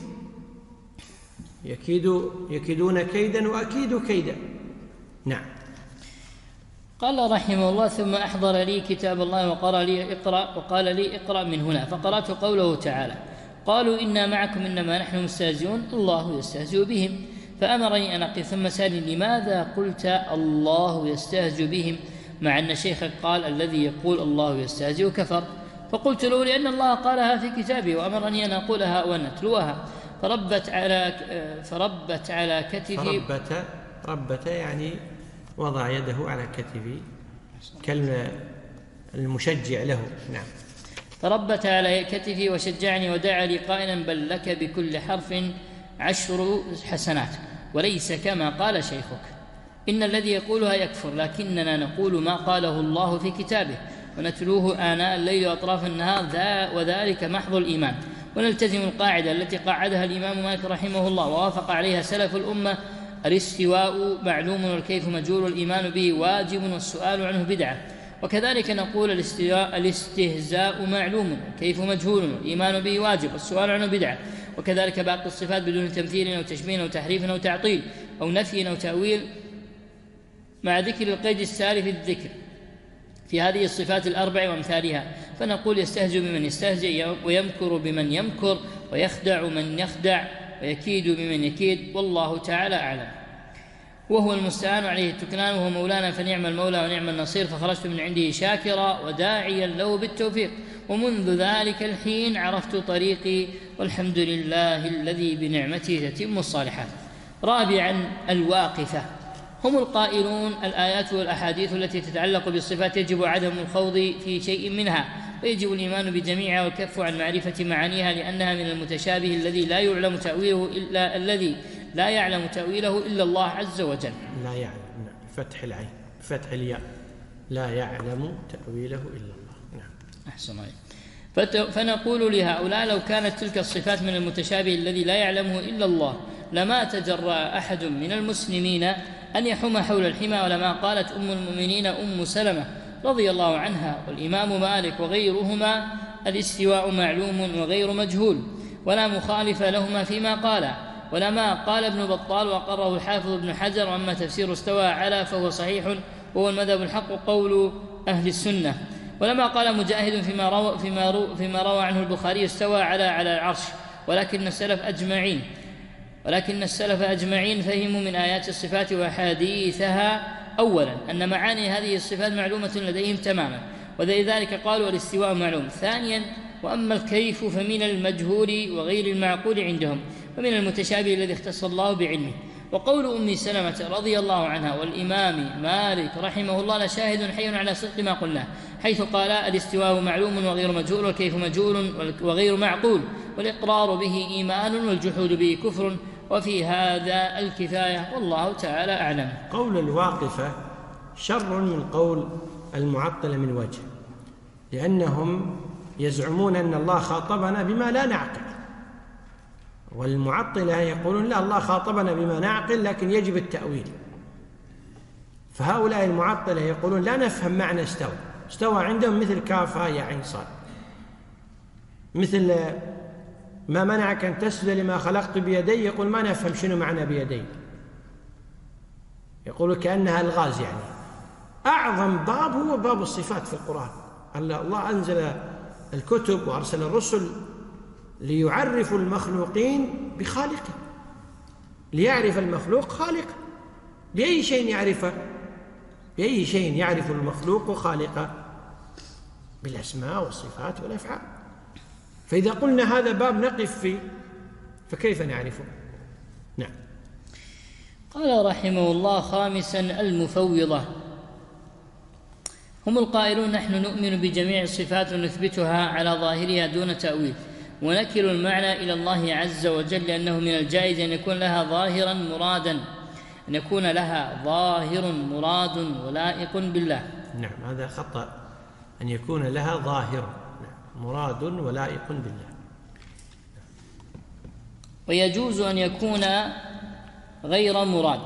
Speaker 1: يكيد يكيدون كيدا وأكيد كيدا. نعم.
Speaker 2: قال رحمه الله: ثم أحضر لي كتاب الله وقال لي اقرأ، وقال لي اقرأ من هنا، فقرأت قوله تعالى: قالوا إنا معكم إنما نحن مستهزئون الله يستهزئ بهم. فأمرني أن أقف، ثم سألني: لماذا قلت الله يستهزئ بهم مع أن شيخك قال الذي يقول الله يستهزئ كفر؟ فقلت له: لأن الله قالها في كتابه وأمرني أن أقولها وأن أتلوها. فربت على فربت على كتفي.
Speaker 1: فربت ربت يعني وضع يده على كتفي كالمشجع له. نعم.
Speaker 2: فربت على كتفي وشجعني ودعا لي قائلا: بل لك بكل حرف عشر حسنات، وليس كما قال شيخك. إن الذي يقولها يكفر، لكننا نقول ما قاله الله في كتابه ونتلوه آناء الليل وأطراف النهار، وذلك محض الإيمان. ونلتزم القاعدة التي قاعدها الإمام مالك رحمه الله ووافق عليها سلف الأمة: الاستواء معلوم والكيف مجهول، والإيمان به واجب والسؤال عنه بدعة. وكذلك نقول الاستهزاء معلوم والكيف مجهول، والإيمان به واجب والسؤال عنه بدعة. وكذلك باقي الصفات بدون تمثيل أو تشبيه أو تحريف أو تعطيل أو نفي أو تأويل، مع ذكر القيد السالف الذكر في هذه الصفات الأربع وأمثالها. فنقول: يستهزئ بمن يستهزئ، ويمكر بمن يمكر، ويخدع من يخدع، ويكيد بمن يكيد، والله تعالى أعلم. وهو المستعان عليه التكلان، وهو مولانا فنعم المولى ونعم النصير. فخرجت من عنده شاكرا وداعيا له بالتوفيق، ومنذ ذلك الحين عرفت طريقي، والحمد لله الذي بنعمته تتم الصالحات. رابعا: الواقفة هم القائلون: الآيات والأحاديث التي تتعلق بالصفات يجب عدم الخوض في شيء منها، ويجب الإيمان بجميعها والكف عن معرفة معانيها، لأنها من المتشابه الذي لا يعلم تأويله إلا الذي لا يعلم تأويله إلا الله عز وجل.
Speaker 1: لا يعلم، فتح العين، فتح الياء، لا يعلم تأويله إلا الله. نعم.
Speaker 2: أحسن عليك. فنقول لهؤلاء: لو كانت تلك الصفات من المتشابه الذي لا يعلمه إلا الله لما تجرأ أحد من المسلمين أن يحوم حول الحمى، ولما قالت أم المؤمنين أم سلمة رضي الله عنها والإمام مالك وغيرهما: الاستواء معلوم وغير مجهول، ولا مخالف لهما فيما قالا. ولما قال ابن بطال وقره الحافظ ابن حجر: وأما تفسير استوى على فهو صحيح وهو المذهب الحق قول أهل السنة. ولما قال مجاهد فيما روى, فيما روى, فيما روى عنه البخاري استوى على على العرش، ولكن السلف أجمعين ولكن السلف أجمعين فهموا من آيات الصفات وحديثها أولا أن معاني هذه الصفات معلومة لديهم تماما، ولذلك قالوا الاستواء معلوم. ثانيا وأما الكيف فمن المجهول وغير المعقول عندهم، ومن المتشابه الذي اختص الله بعلمه. وقول أم سلمة رضي الله عنها والإمام مالك رحمه الله لشاهد حي على صدق ما قلناه، حيث قال الاستواء معلوم وغير مجهول، والكيف مجهول وغير معقول، والإقرار به إيمان والجحود به كفر، وفي هذا الكفاية والله تعالى أعلم.
Speaker 1: قول الواقفة شر من قول المعطلة من وجه، لأنهم يزعمون أن الله خاطبنا بما لا نعقل، والمعطلة يقولون لا، الله خاطبنا بما نعقل لكن يجب التأويل. فهؤلاء المعطلة يقولون لا نفهم معنى استوى. استوى عندهم مثل كاف ها يا عين صاد، مثل ما منعك أن تسجد لما خلقت بيدي، يقول ما نفهم شنو معنى بيدي، يقول كأنها الغاز. يعني أعظم باب هو باب الصفات في القرآن. الله أنزل الكتب وأرسل الرسل ليعرفوا المخلوقين بخالقه، ليعرف المخلوق خالقه. بأي شيء يعرفه؟ بأي شيء يعرف المخلوق خالقه؟ بالأسماء والصفات والأفعال. فإذا قلنا هذا باب نقف فيه فكيف نعرفه؟ نعم.
Speaker 2: قال رحمه الله: خامسا المفوضة، هم القائلون نحن نؤمن بجميع الصفات ونثبتها على ظاهرها دون تأويل، ونكل المعنى إلى الله عز وجل، لأنه من الجائز أن يكون لها ظاهرا مرادا أن يكون لها ظاهر مراد ولائق بالله.
Speaker 1: نعم، هذا خطأ، أن يكون لها ظاهر مراد ولائق بالله.
Speaker 2: ويجوز أن يكون غير مراد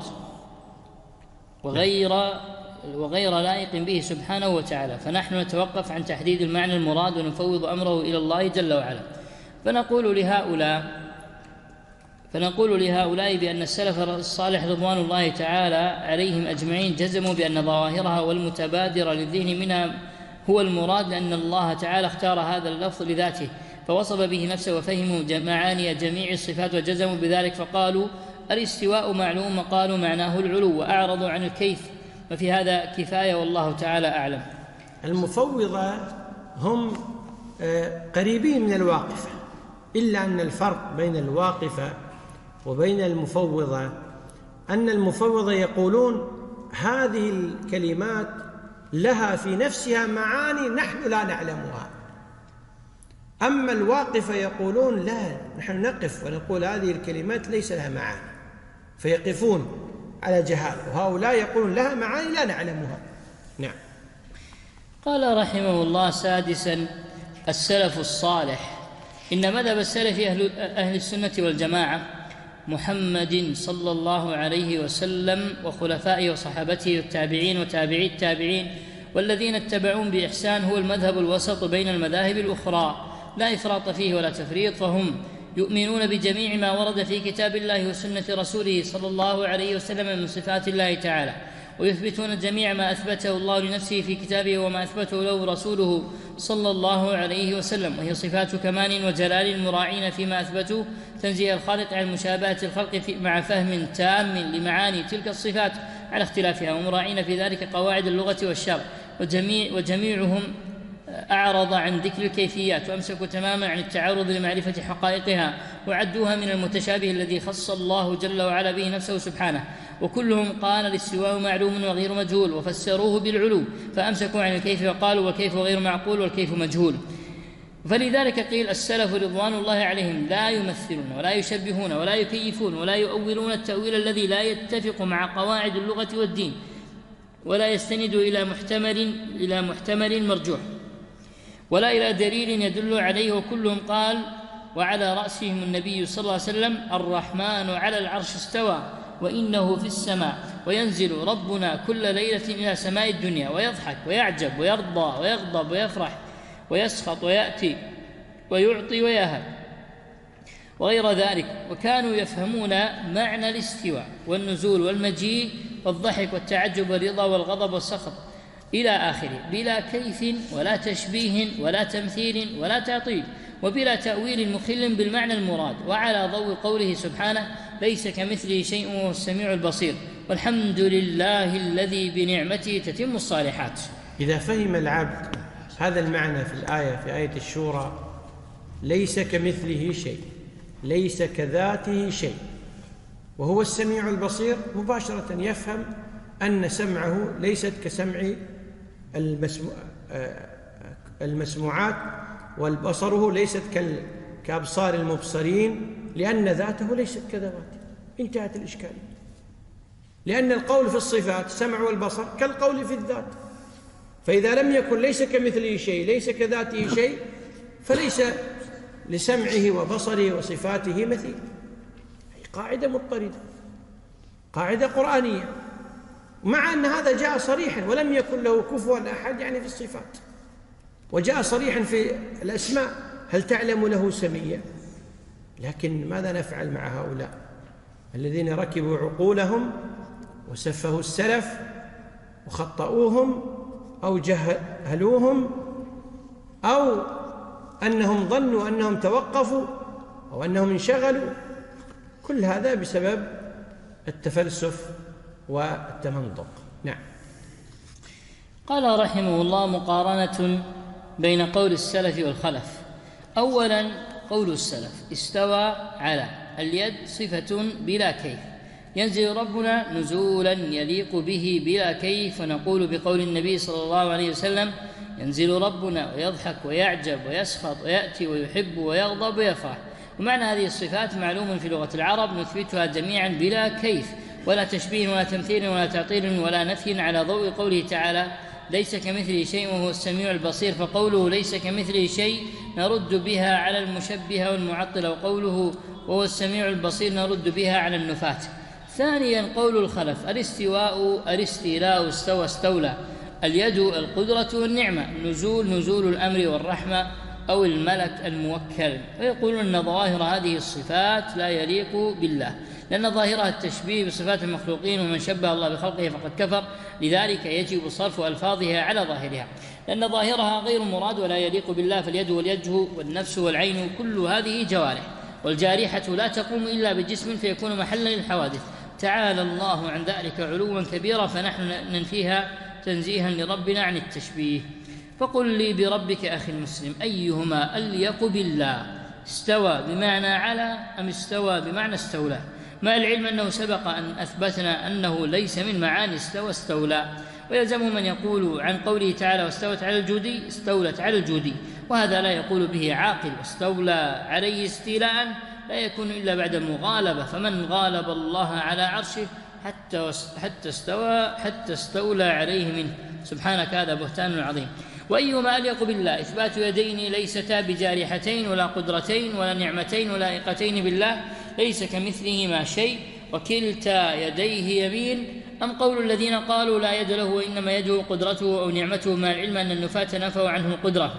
Speaker 2: وغير وغير لائق به سبحانه وتعالى، فنحن نتوقف عن تحديد المعنى المراد ونفوض أمره إلى الله جل وعلا. فنقول لهؤلاء فنقول لهؤلاء بأن السلف الصالح رضوان الله تعالى عليهم أجمعين جزموا بأن ظواهرها والمتبادر للذهن منها هو المراد، لأن الله تعالى اختار هذا اللفظ لذاته فوصف به نفسه، وفهموا معاني جميع الصفات وجزموا بذلك، فقالوا الاستواء معلوم وقالوا معناه العلو، وأعرضوا عن الكيف. وفي هذا كفاية والله تعالى أعلم.
Speaker 1: المفوضة هم قريبين من الواقفة، إلا أن الفرق بين الواقفة وبين المفوضة أن المفوضة يقولون هذه الكلمات لها في نفسها معاني نحن لا نعلمها، أما الواقفة يقولون لا، نحن نقف ونقول هذه الكلمات ليس لها معاني، فيقفون على جهال، وهؤلاء يقولون لها معاني لا نعلمها. نعم.
Speaker 2: قال رحمه الله: سادسا السلف الصالح، إن مذهب السلف أهل, أهل السنة والجماعة محمد صلى الله عليه وسلم وخلفائه وصحابته والتابعين وتابعي التابعين والذين اتبعون بإحسان هو المذهب الوسط بين المذاهب الأخرى، لا إفراط فيه ولا تفريط، فهم يؤمنون بجميع ما ورد في كتاب الله وسنة رسوله صلى الله عليه وسلم من صفات الله تعالى، ويثبتون جميع ما أثبته الله لنفسه في كتابه وما أثبته له رسوله صلى الله عليه وسلم، وهي صفات كمال وجلال مراعين فيما أثبتوا تنزيه الخالق عن مشابهة الخلق مع فهم تام لمعاني تلك الصفات على اختلافها، ومراعين في ذلك قواعد اللغة والشرع، وجميع وجميعهم أعرض عن ذكر الكيفيات وأمسكوا تماما عن التعرض لمعرفة حقائقها، وعدوها من المتشابه الذي خص الله جل وعلا به نفسه سبحانه، وكلهم قال الاستواء معلوم وغير مجهول وفسروه بالعلو، فأمسكوا عن الكيف وقالوا والكيف غير معقول والكيف مجهول. فلذلك قيل السلف رضوان الله عليهم لا يمثلون ولا يشبهون ولا يكيفون ولا يؤولون التأويل الذي لا يتفق مع قواعد اللغة والدين ولا يستند إلى محتمل إلى محتمل مرجوح ولا إلى دليل يدل عليه، وكلهم قال وعلى رأسهم النبي صلى الله عليه وسلم: الرحمن على العرش استوى وإنه في السماء، وينزل ربنا كل ليلة إلى سماء الدنيا، ويضحك ويعجب ويرضى ويغضب ويفرح ويسخط ويأتي ويعطي ويهب وغير ذلك. وكانوا يفهمون معنى الاستواء والنزول والمجيء والضحك والتعجب والرضا والغضب والسخط إلى آخره، بلا كيف ولا تشبيه ولا تمثيل ولا تعطيل، وبلا تأويل مخل بالمعنى المراد، وعلى ضوء قوله سبحانه: ليس كمثله شيء وهو السميع البصير، والحمد لله الذي بنعمته تتم الصالحات.
Speaker 1: إذا فهم العبد هذا المعنى في الآية في آية الشورى: ليس كمثله شيء، ليس كذاته شيء، وهو السميع البصير، مباشرة يفهم أن سمعه ليست كسمع المسموعات، والبصره ليست كأبصار المبصرين، لأن ذاته ليست كذواته. انتهت الإشكالية. لأن القول في الصفات السمع والبصر كالقول في الذات، فإذا لم يكن ليس كمثله شيء ليس كذاته شيء فليس لسمعه وبصره وصفاته مثيل. قاعدة مضطردة، قاعدة قرآنية، مع أن هذا جاء صريحا ولم يكن له كفوا أحد يعني في الصفات، وجاء صريحا في الأسماء: هل تعلم له سميا؟ لكن ماذا نفعل مع هؤلاء الذين ركبوا عقولهم وسفهوا السلف وخطأوهم أو جهلوهم أو أنهم ظنوا أنهم توقفوا أو أنهم انشغلوا؟ كل هذا بسبب التفلسف والتمنطق. نعم.
Speaker 2: قال رحمه الله: مقارنة بين قول السلف والخلف. أولا، قول السلف: استوى على اليد صفة بلا كيف، ينزل ربنا نزولا يليق به بلا كيف، ونقول بقول النبي صلى الله عليه وسلم: ينزل ربنا ويضحك ويعجب ويسخط ويأتي ويحب ويغضب ويفرح. ومعنى هذه الصفات معلوم في لغة العرب، نثبتها جميعا بلا كيف، ولا تشبيه ولا تمثيل ولا تعطيل ولا نفي، على ضوء قوله تعالى: ليس كمثله شيء وهو السميع البصير. فقوله ليس كمثله شيء نرد بها على المشبهة والمعطلة، وقوله وهو السميع البصير نرد بها على النفاة. ثانيا، قول الخلف: الاستواء الاستيلاء، استوى استولى، اليد القدرة والنعمة، نزول نزول الأمر والرحمة أو الملك الموكل. ويقولون أن ظواهر هذه الصفات لا يليق بالله، لأن ظاهرها التشبيه بصفات المخلوقين، ومن شبه الله بخلقه فقد كفر، لذلك يجب صرف ألفاظها على ظاهرها، لأن ظاهرها غير مراد ولا يليق بالله. فاليد والوجه والنفس والعين كل هذه جوارح، والجارحة لا تقوم إلا بجسم فيكون محلا للحوادث. تعالى الله عن ذلك علوا كبيرا، فنحن ننفيها تنزيها لربنا عن التشبيه. فقل لي بربك أخي المسلم، أيهما أليق بالله؟ استوى بمعنى على أم استوى بمعنى استولى؟ مع العلم أنه سبق أن أثبتنا أنه ليس من معاني استوى استولى. ويلزم من يقول عن قوله تعالى: واستوت على الجودي استولت على الجودي، وهذا لا يقول به عاقل. واستولى عليه استيلاء لا يكون إلا بعد المغالبة، فمن غالب الله على عرشه حتى حتى استوى حتى استولى عليه منه، سبحانك هذا بهتان عظيم. وأيهما أليق بالله؟ إثبات يدين ليستا بجارحتين ولا قدرتين ولا نعمتين ولا لائقتين بالله، ليس كمثلهما شيء، وكلتا يديه يمين. أم قول الذين قالوا لا يد له وإنما يده قدرته أو نعمته، مع العلم أن النفاة نفوا عنه القدرة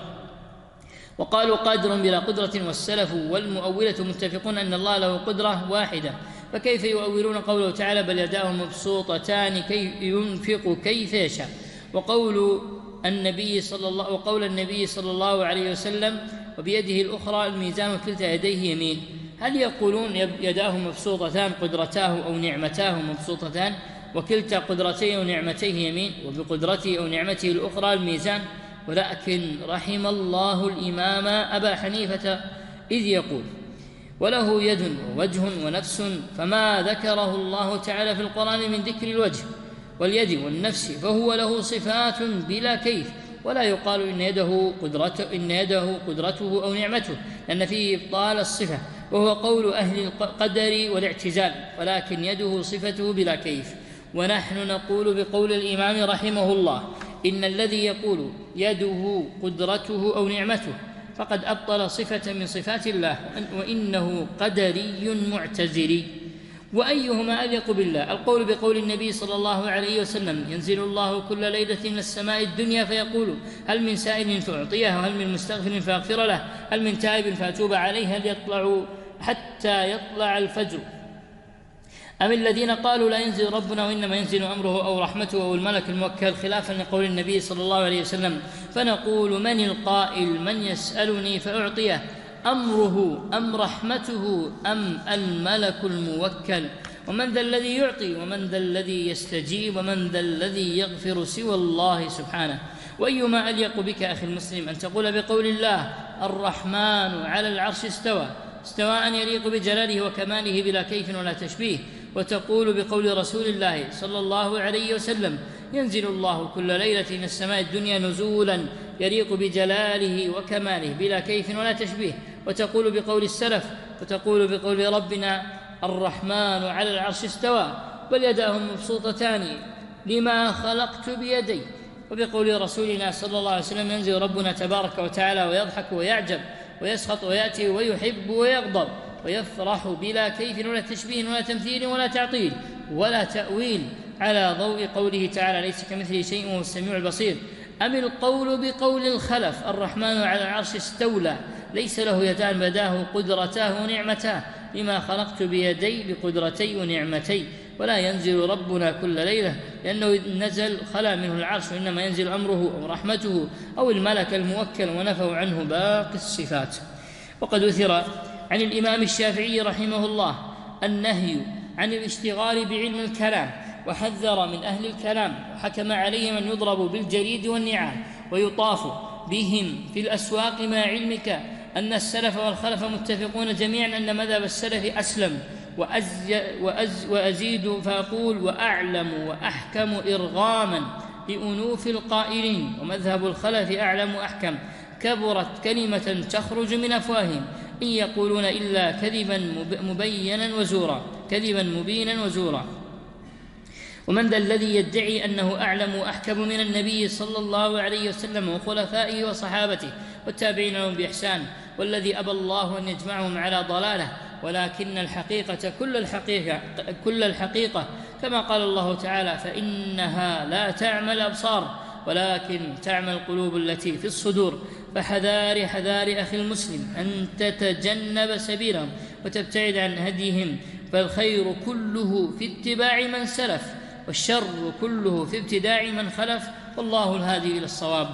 Speaker 2: وقالوا قادر بلا قدرة، والسلف والمؤولة متفقون أن الله له قدرة واحدة، فكيف يؤولون قوله تعالى: بل يداه مبسوطتان كيف ينفق كيف يشاء؟ وقول النبي صلى الله وقول النبي صلى الله عليه وسلم: وبيده الأخرى الميزان وكلتا يديه يمين. هل يقولون يداه مبسوطتان قدرتاه أو نعمتاه مبسوطتان، وكلتا قدرتيه ونعمتيه يمين، وبقدرته أو نعمته الأخرى الميزان؟ ولكن رحم الله الإمام أبا حنيفة إذ يقول: وله يد ووجه ونفس، فما ذكره الله تعالى في القرآن من ذكر الوجه واليد والنفس فهو له صفات بلا كيف، ولا يقال إن يده قدرته, إن يده قدرته أو نعمته، لأن فيه إبطال الصفة، وهو قول أهل القدر والاعتزال، ولكن يده صفته بلا كيف. ونحن نقول بقول الإمام رحمه الله: إن الذي يقول يده قدرته أو نعمته فقد أبطل صفة من صفات الله، وإنه قدري معتزلي. وأيهما أليق بالله؟ القول بقول النبي صلى الله عليه وسلم: ينزل الله كل ليلة من السماء الدنيا فيقول: هل من سائل فأعطيه، وهل من مستغفر فأغفر له، هل من تائب فأتوب عليه، هل يطلع حتى يطلع الفجر أم الذين قالوا لا ينزل ربنا وإنما ينزل أمره أو رحمته أو الملك الموكل خلافا لقول النبي صلى الله عليه وسلم، فنقول من القائل؟ من يسألني فأعطيه؟ أمره أم رحمته أم الملك الموكل؟ ومن ذا الذي يعطي ومن ذا الذي يستجيب ومن ذا الذي يغفر سوى الله سبحانه؟ وأيما أليق بك أخي المسلم أن تقول بقول الله الرحمن على العرش استوى استواء يليق بجلاله وكماله بلا كيف ولا تشبيه، وتقول بقول رسول الله صلى الله عليه وسلم ينزل الله كل ليلة من السماء الدنيا نزولا يليق بجلاله وكماله بلا كيف ولا تشبيه، وتقول بقول السلف وتقول بقول ربنا الرحمن على العرش استوى بل يداه مبسوطتان لما خلقت بيدي، وبقول رسولنا صلى الله عليه وسلم ينزل ربنا تبارك وتعالى ويضحك ويعجب ويسخط ويأتي ويحب ويغضب ويفرح بلا كيف ولا تشبيه ولا تمثيل ولا تعطيل ولا تأويل، على ضوء قوله تعالى ليس كمثله شيء وهو السميع البصير. أم القول بقول الخلف الرحمن على العرش استولى ليس له يدان بداه قدرتاه ونعمتاه لما خلقت بيدي بقدرتي ونعمتي، ولا ينزل ربنا كل ليلة لأنه نزل خلا منه العرش، وإنما ينزل أمره أو رحمته أو الملك الموكل ونفوا عنه باقي الصفات. وقد أثر عن الإمام الشافعي رحمه الله النهي عن الاشتغال بعلم الكلام، وحذر من أهل الكلام، وحكم عليهم أن يضربوا بالجريد والنعال ويطاف بهم في الأسواق مع علمك أن السلف والخلف متفقون جميعا أن مذهب السلف أسلم وأز وأز وأزيد فأقول وأعلم وأحكم إرغاما لأنوف القائلين، ومذهب الخلف أعلم وأحكم، كبرت كلمة تخرج من أفواههم إن يقولون إلا كذبا مبينا وزورا كذبا مبينا وزورا. ومن ذا الذي يدعي أنه أعلم وأحكم من النبي صلى الله عليه وسلم وخلفائه وصحابته والتابعين لهم بإحسان، والذي أبى الله أن يجمعهم على ضلاله، ولكن الحقيقة كل الحقيقة كل الحقيقة كما قال الله تعالى فإنها لا تعمى الأبصار ولكن تعمى القلوب التي في الصدور. فحذار حذار أخي المسلم أن تتجنب سبيلهم وتبتعد عن هديهم، فالخير كله في اتباع من سلف والشر كله في ابتداع من خلف، والله الهادي إلى الصواب.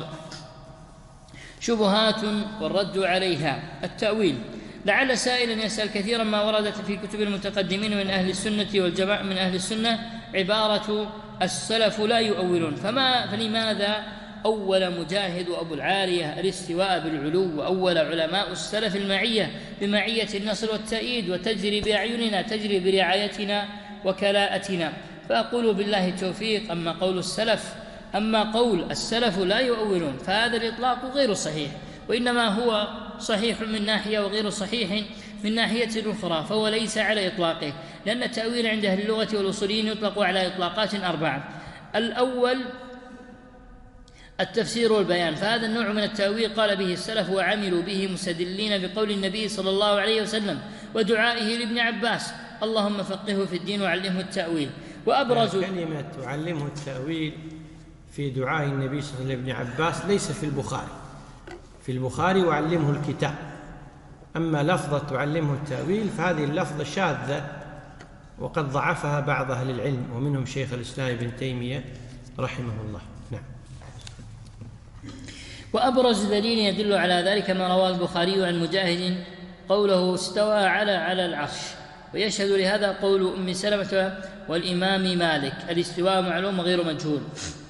Speaker 2: شبهات والرد عليها. التأويل. لعل سائلا يسأل كثيرا ما وردت في كتب المتقدمين من أهل السنة والجماعة من أهل السنة عبارة السلف لا يؤولون، فما فلماذا أول مجاهد وأبو العالية الاستواء بالعلو، وأول علماء السلف المعية بمعية النصر والتأييد، وتجري بأعيننا تجري برعايتنا وكلاءتنا؟ فأقول بالله التوفيق. أما قول السلف أما قول السلف لا يؤولون فهذا الإطلاق غير صحيح، وإنما هو صحيح من ناحية وغير صحيح من ناحية أخرى، فهو ليس على إطلاقه، لأن التأويل عند أهل اللغة والأصوليين يطلق على إطلاقات أربعة. الأول التفسير والبيان، فهذا النوع من التأويل قال به السلف وعملوا به مستدلين بقول النبي صلى الله عليه وسلم ودعائه لابن عباس اللهم فقهه في الدين وعلمه التأويل. وأبرز
Speaker 1: كلمة تعلمه التأويل في دعاء النبي صلى الله عليه وسلم لابن عباس ليس في البخاري، في البخاري وعلمه الكتاب. أما لفظة تعلمه التأويل فهذه اللفظة شاذة وقد ضعفها بعض أهل العلم ومنهم شيخ الإسلام ابن تيمية رحمه الله. نعم.
Speaker 2: وأبرز دليل يدل على ذلك ما رواه البخاري عن مجاهد قوله استوى على على العرش، ويشهد لهذا قول أم سلمة والإمام مالك الاستواء معلوم غير مجهول.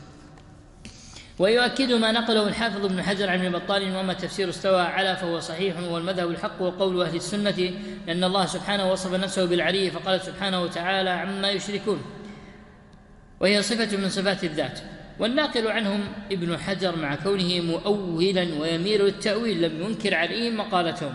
Speaker 2: ويؤكد ما نقله الحافظ ابن حجر عن ابن بطال وما تفسير استوى على فهو صحيح والمذهب الحق وقول أهل السنة، لأن الله سبحانه وصف نفسه بالعلي فقال سبحانه وتعالى عما يشركون، وهي صفة من صفات الذات. والناقل عنهم ابن حجر مع كونه مؤولا ويميل للتأويل لم ينكر عليهم مقالتهم.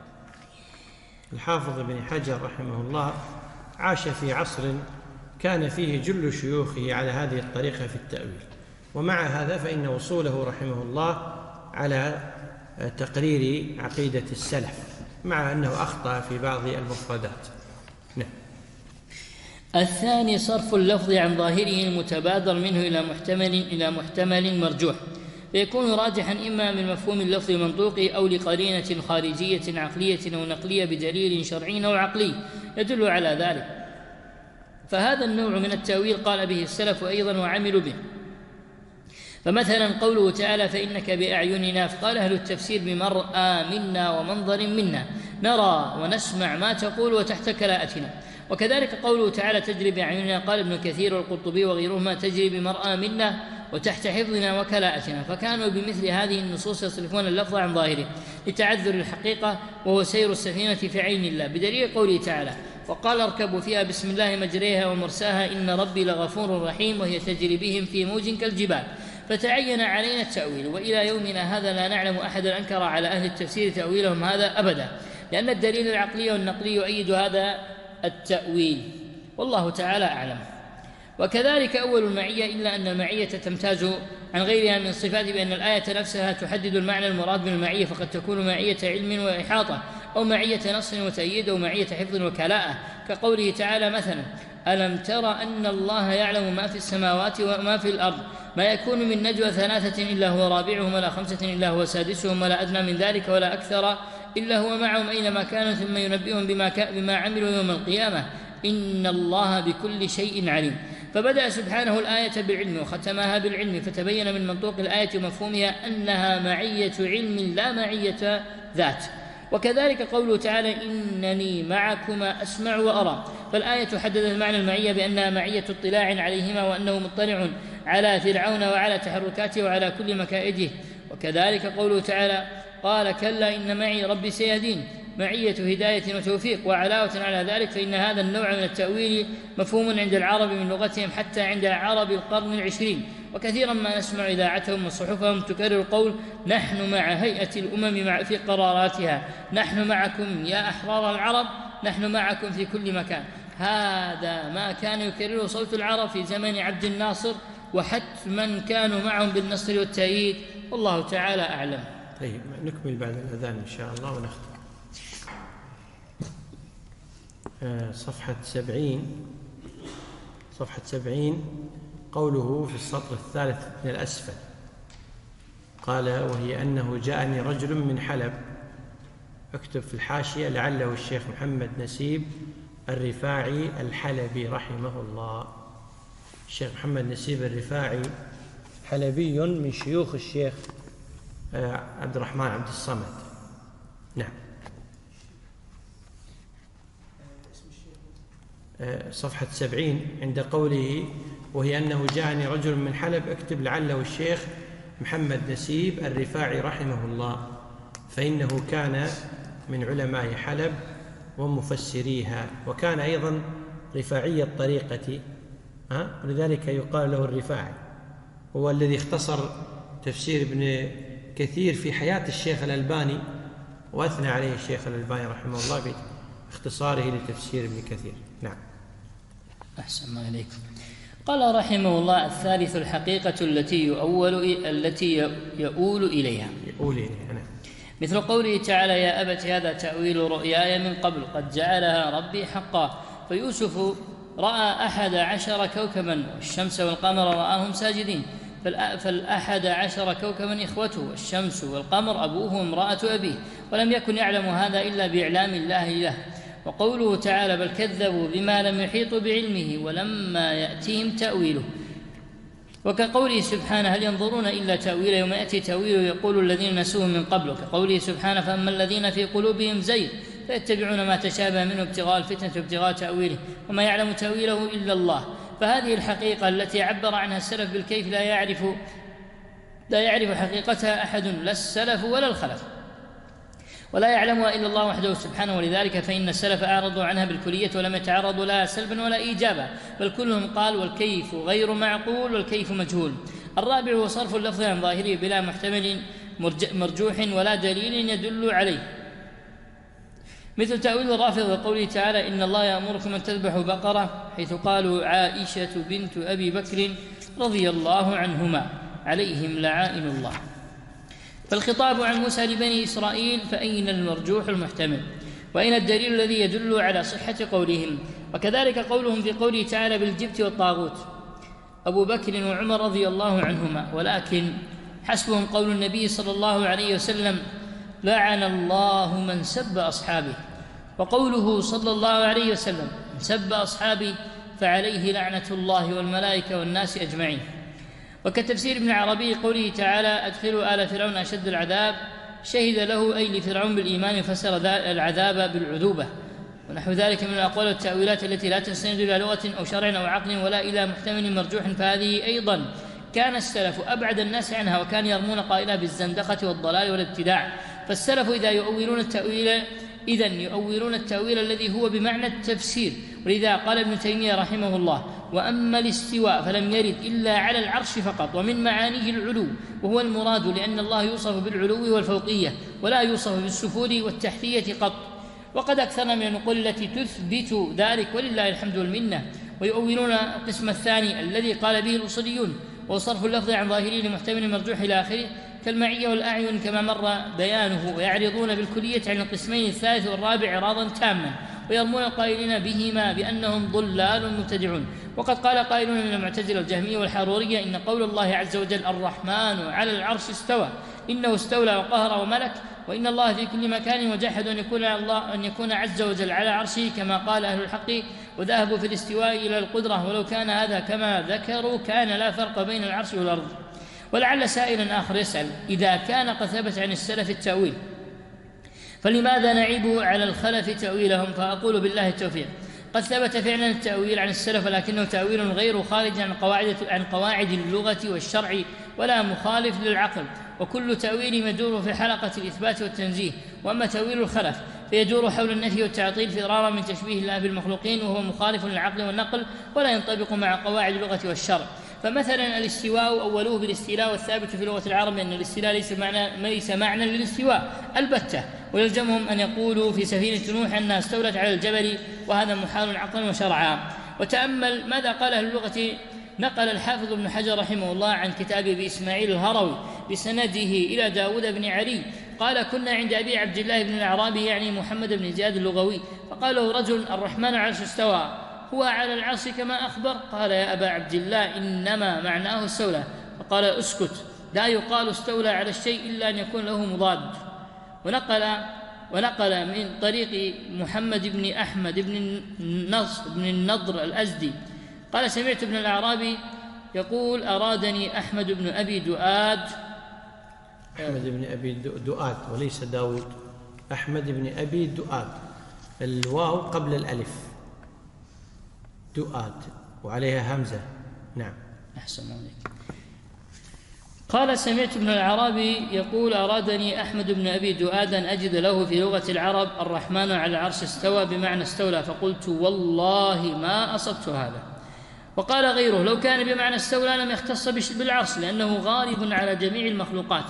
Speaker 1: الحافظ ابن حجر رحمه الله عاش في عصر كان فيه جل شيوخه على هذه الطريقة في التأويل، ومع هذا فإن وصوله رحمه الله على تقرير عقيدة السلف مع أنه أخطأ في بعض المفردات. نعم.
Speaker 2: الثاني صرف اللفظ عن ظاهره المتبادر منه إلى محتمل إلى محتمل مرجوح، فيكون راجحا إما من مفهوم اللفظ المنطوقي أو لقرينة خارجية عقلية أو نقلية بدليل شرعي أو عقلي يدل على ذلك. فهذا النوع من التأويل قال به السلف أيضا وعملوا به. فمثلا قوله تعالى فإنك بأعيننا، فقال أهل التفسير بمرأى منا ومنظر منا، نرى ونسمع ما تقول وتحت كلاءتنا. وكذلك قوله تعالى تجري بأعيننا، قال ابن كثير والقرطبي وغيرهما تجري بمرأى منا وتحت حفظنا وكلاءتنا. فكانوا بمثل هذه النصوص يصرفون اللفظ عن ظاهره لتعذر الحقيقة، وهو سير السفينة في عين الله، بدليل قوله تعالى وقال اركبوا فيها بسم الله مجريها ومرساها إن ربي لغفور رحيم، وهي تجري بهم في موج كالجبال. فتعين علينا التأويل، وإلى يومنا هذا لا نعلم أحدا أنكر على أهل التفسير تأويلهم هذا أبدا، لأن الدليل العقلي والنقلي يؤيد هذا التأويل، والله تعالى أعلم. وكذلك أول المعية، إلا أن المعية تمتاز عن غيرها من صفات بأن الآية نفسها تحدد المعنى المراد بالمعية، فقد تكون معية علم وإحاطة، أو معية نصر وتأييد، أو معية حفظ وكلاءة، كقوله تعالى مثلا ألم تر أن الله يعلم ما في السماوات وما في الأرض، ما يكون من نجوى ثلاثة إلا هو رابعهم ولا خمسة إلا هو سادسهم ولا أدنى من ذلك ولا أكثر إلا هو معهم أينما كانوا ثم ينبئهم بما, بما عملوا يوم القيامة إن الله بكل شيء عليم. فبدأ سبحانه الآية بالعلم وختمها بالعلم، فتبين من منطوق الآية ومفهومها أنها معية علم لا معية ذات. وكذلك قوله تعالى إنني معكما أسمع وأرى، فالآية حددت معنى المعية بأنها معية اطلاع عليهما، وأنه مطلع على فرعون وعلى تحركاته وعلى كل مكائده. وكذلك قوله تعالى قال كلا إن معي ربي سيهدين، معية هداية وتوفيق وعلاوة على ذلك، فإن هذا النوع من التأويل مفهوم عند العرب من لغتهم حتى عند عرب القرن العشرين. وكثيرا ما نسمع إذاعتهم وصحفهم تكرر قول نحن مع هيئة الأمم مع في قراراتها، نحن معكم يا أحرار العرب، نحن معكم في كل مكان. هذا ما كان يكرره صوت العرب في زمن عبد الناصر، وحتما كانوا معهم بالنصر والتأييد، والله تعالى أعلم.
Speaker 1: طيب نكمل بعد الأذان إن شاء الله ونختم. صفحة سبعين صفحة سبعين قوله في السطر الثالث من الأسفل، قال وهي أنه جاءني رجل من حلب، اكتب في الحاشية لعله الشيخ محمد نسيب الرفاعي الحلبي رحمه الله. الشيخ محمد نسيب الرفاعي حلبي من شيوخ الشيخ عبد الرحمن عبد الصمد. نعم. صفحة سبعين عند قوله وهي أنه جاءني رجل من حلب، اكتب لعله الشيخ محمد نسيب الرفاعي رحمه الله، فإنه كان من علماء حلب ومفسريها، وكان أيضا رفاعي الطريقة، ها؟ ولذلك يقال له الرفاعي. هو الذي اختصر تفسير ابن كثير في حياة الشيخ الألباني، وأثنى عليه الشيخ الألباني رحمه الله باختصاره لتفسير ابن كثير. نعم.
Speaker 2: أحسن الله إليكم. قال رحمه الله الثالث الحقيقة التي يؤول التي يؤول إليها
Speaker 1: يؤول إليها نعم.
Speaker 2: مثل قوله تعالى يا أبت هذا تأويل رؤياي من قبل قد جعلها ربي حقا، فيوسف رأى أحد عشر كوكبا والشمس والقمر رآهم ساجدين، فالأحد عشر كوكبا إخوته، والشمس والقمر أبوه وامرأة أبيه، ولم يكن يعلم هذا إلا بإعلام الله له. وقوله تعالى بل كذبوا بما لم يحيطوا بعلمه ولما يأتيهم تأويله. وكقوله سبحانه هل ينظرون إلا تأويله يوم يأتي تأويله يقول الذين نسوه من قبل، كقوله سبحانه فأما الذين في قلوبهم زيغ فيتبعون ما تشابه منه ابتغاء الفتنة وابتغاء تأويله وما يعلم تأويله إلا الله. فهذه الحقيقة التي عبر عنها السلف بالكيف لا يعرف لا يعرف حقيقتها أحد، لا السلف ولا الخلف، ولا يعلمها إلا الله وحده سبحانه. ولذلك فإن السلف أعرضوا عنها بالكلية ولم يتعرضوا لها سلبا ولا إيجابا، بل كلهم قال والكيف غير معقول والكيف مجهول. الرابع هو صرف اللفظ عن ظاهره بلا محتمل مرجوح ولا دليل يدل عليه، مثل تأويل الرافض وقوله تعالى إن الله يأمركم أن تذبحوا بقرة، حيث قالوا عائشة بنت أبي بكر رضي الله عنهما عليهم لعائن الله. فالخطاب عن موسى لبني إسرائيل، فأين المرجوح المحتمل؟ وأين الدليل الذي يدل على صحة قولهم؟ وكذلك قولهم في قوله تعالى بالجبت والطاغوت أبو بكر وعمر رضي الله عنهما، ولكن حسبهم قول النبي صلى الله عليه وسلم لعن الله من سب أصحابه، وقوله صلى الله عليه وسلم من سب أصحابي فعليه لعنة الله والملائكة والناس أجمعين. وكتفسير ابن عربي قوله تعالى أدخلوا آل فرعون أشد العذاب، شهد له أي لفرعون بالإيمان، فسر العذاب بالعذوبة. ونحو ذلك من الأقوال والتأويلات التي لا تستند إلى لغة أو شرع أو عقل ولا إلى محتمل مرجوح، فهذه أيضا كان السلف أبعد الناس عنها، وكان يرمون قائلها بالزندقة والضلال والابتداع. فالسلف إذا يؤولون التأويل إذا يؤولون التأويل الذي هو بمعنى التفسير. ولذا قال ابن تيمية رحمه الله: وأما الاستواء فلم يرد إلا على العرش فقط، ومن معانيه العلو، وهو المراد لأن الله يوصف بالعلو والفوقية ولا يوصف بالسفول والتحتية قط. وقد أكثرنا من النقول التي تثبت ذلك ولله الحمد والمنة. ويؤولون القسم الثاني الذي قال به الأصوليون، وصرف اللفظ عن ظاهره لمحتمل مرجوح إلى آخره كالمعية والأعين كما مر بيانه، ويعرضون بالكلية عن القسمين الثالث والرابع إعراضا تاما، ويرمون القائلين بهما بأنهم ضلال مبتدعون. وقد قال قائلون من المعتزلة الجهمية والحرورية إن قول الله عز وجل الرحمن على العرش استوى إنه استولى وقهر وملك، وإن الله في كل مكان، وجحدوا أن يكون الله أن يكون عز وجل على عرشه كما قال أهل الحق، وذهبوا في الاستواء إلى القدرة، ولو كان هذا كما ذكروا كان لا فرق بين العرش والأرض. ولعل سائلا آخر يسأل: إذا كان قد ثبت عن السلف التأويل فلماذا نعيب على الخلف تأويلهم؟ فأقول بالله التوفيق: قد ثبت فعلا التأويل عن السلف، ولكنه تأويل غير خارج عن قواعد عن قواعد اللغة والشرع ولا مخالف للعقل، وكل تأويل يدور في حلقة الإثبات والتنزيه. وأما تأويل الخلف فيدور حول النفي والتعطيل فرارا من تشبيه الله بالمخلوقين، وهو مخالف للعقل والنقل ولا ينطبق مع قواعد اللغة والشرع. فمثلا الاستواء أولوه بالاستيلاء، والثابت في لغة العرب أن الاستيلاء ليس معنى, ليس معنى للاستواء البتة، ويلزمهم أن يقولوا في سفينة نوح أنها استولت على الجبل، وهذا محال عقلا وشرعا. وتأمل ماذا قال أهل اللغة. نقل الحافظ ابن حجر رحمه الله عن كتابه بإسماعيل الهروي بسنده إلى داود بن علي قال: كنا عند أبي عبد الله بن الأعرابي يعني محمد بن زياد اللغوي، فقال له رجل: الرحمن على العرش استوى، هو على العرش كما أخبر؟ قال: يا أبا عبد الله إنما معناه استولى. فقال: اسكت، لا يقال استولى على الشيء إلا أن يكون له مضاد. ونقل ونقل من طريق محمد بن أحمد بن النصر بن النضر الأزدي قال: سمعت ابن الأعرابي يقول: أرادني أحمد بن أبي دؤاد.
Speaker 1: أحمد بن أبي دؤاد وليس داود، أحمد بن أبي دؤاد، الواو قبل الألف، دؤاد وعليها همزة. نعم،
Speaker 2: أحسن عليك. قال: سمعت ابن الأعرابي يقول: أرادني أحمد بن أبي دؤاد أن أجد له في لغة العرب الرحمن على العرش استوى بمعنى استولى، فقلت: والله ما أصبت هذا. وقال غيره: لو كان بمعنى استولى لم يختص بالعرش، لأنه غالب على جميع المخلوقات.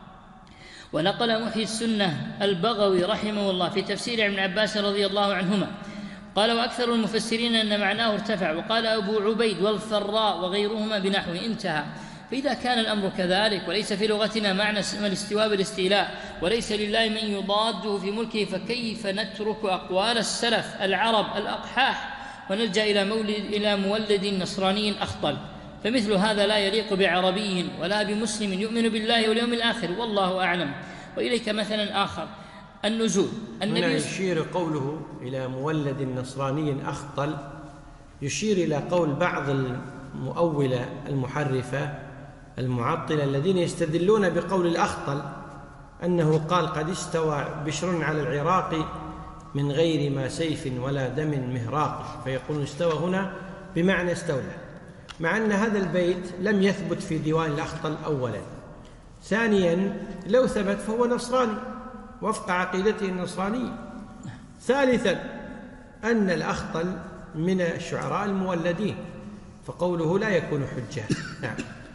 Speaker 2: ونقل محيي السنة البغوي رحمه الله في تفسير ابن عباس رضي الله عنهما قال: وأكثر المفسرين أن معناه ارتفع. وقال أبو عبيد والفراء وغيرهما بنحوه، انتهى. فإذا كان الأمر كذلك وليس في لغتنا معنى الاستواء بالاستيلاء، وليس لله من يضاده في ملكه، فكيف نترك أقوال السلف العرب الأقحاح ونلجأ إلى مولد إلى مولد نصراني أخطل؟ فمثل هذا لا يليق بعربي ولا بمسلم يؤمن بالله واليوم الآخر، والله أعلم. وإليك مثلا آخر: النزول.
Speaker 1: النبي هنا يشير قوله إلى مولد نصراني أخطل، يشير إلى قول بعض المؤولة المحرفة المعطلة الذين يستدلون بقول الأخطل أنه قال: قد استوى بشر على العراق من غير ما سيف ولا دم مهراق، فيقول استوى هنا بمعنى استولى، مع أن هذا البيت لم يثبت في ديوان الأخطل أولا. ثانيا، لو ثبت فهو نصراني وفق عقيدته النصرانية. ثالثا، أن الأخطل من الشعراء المولدين، فقوله لا يكون حجة. نعم.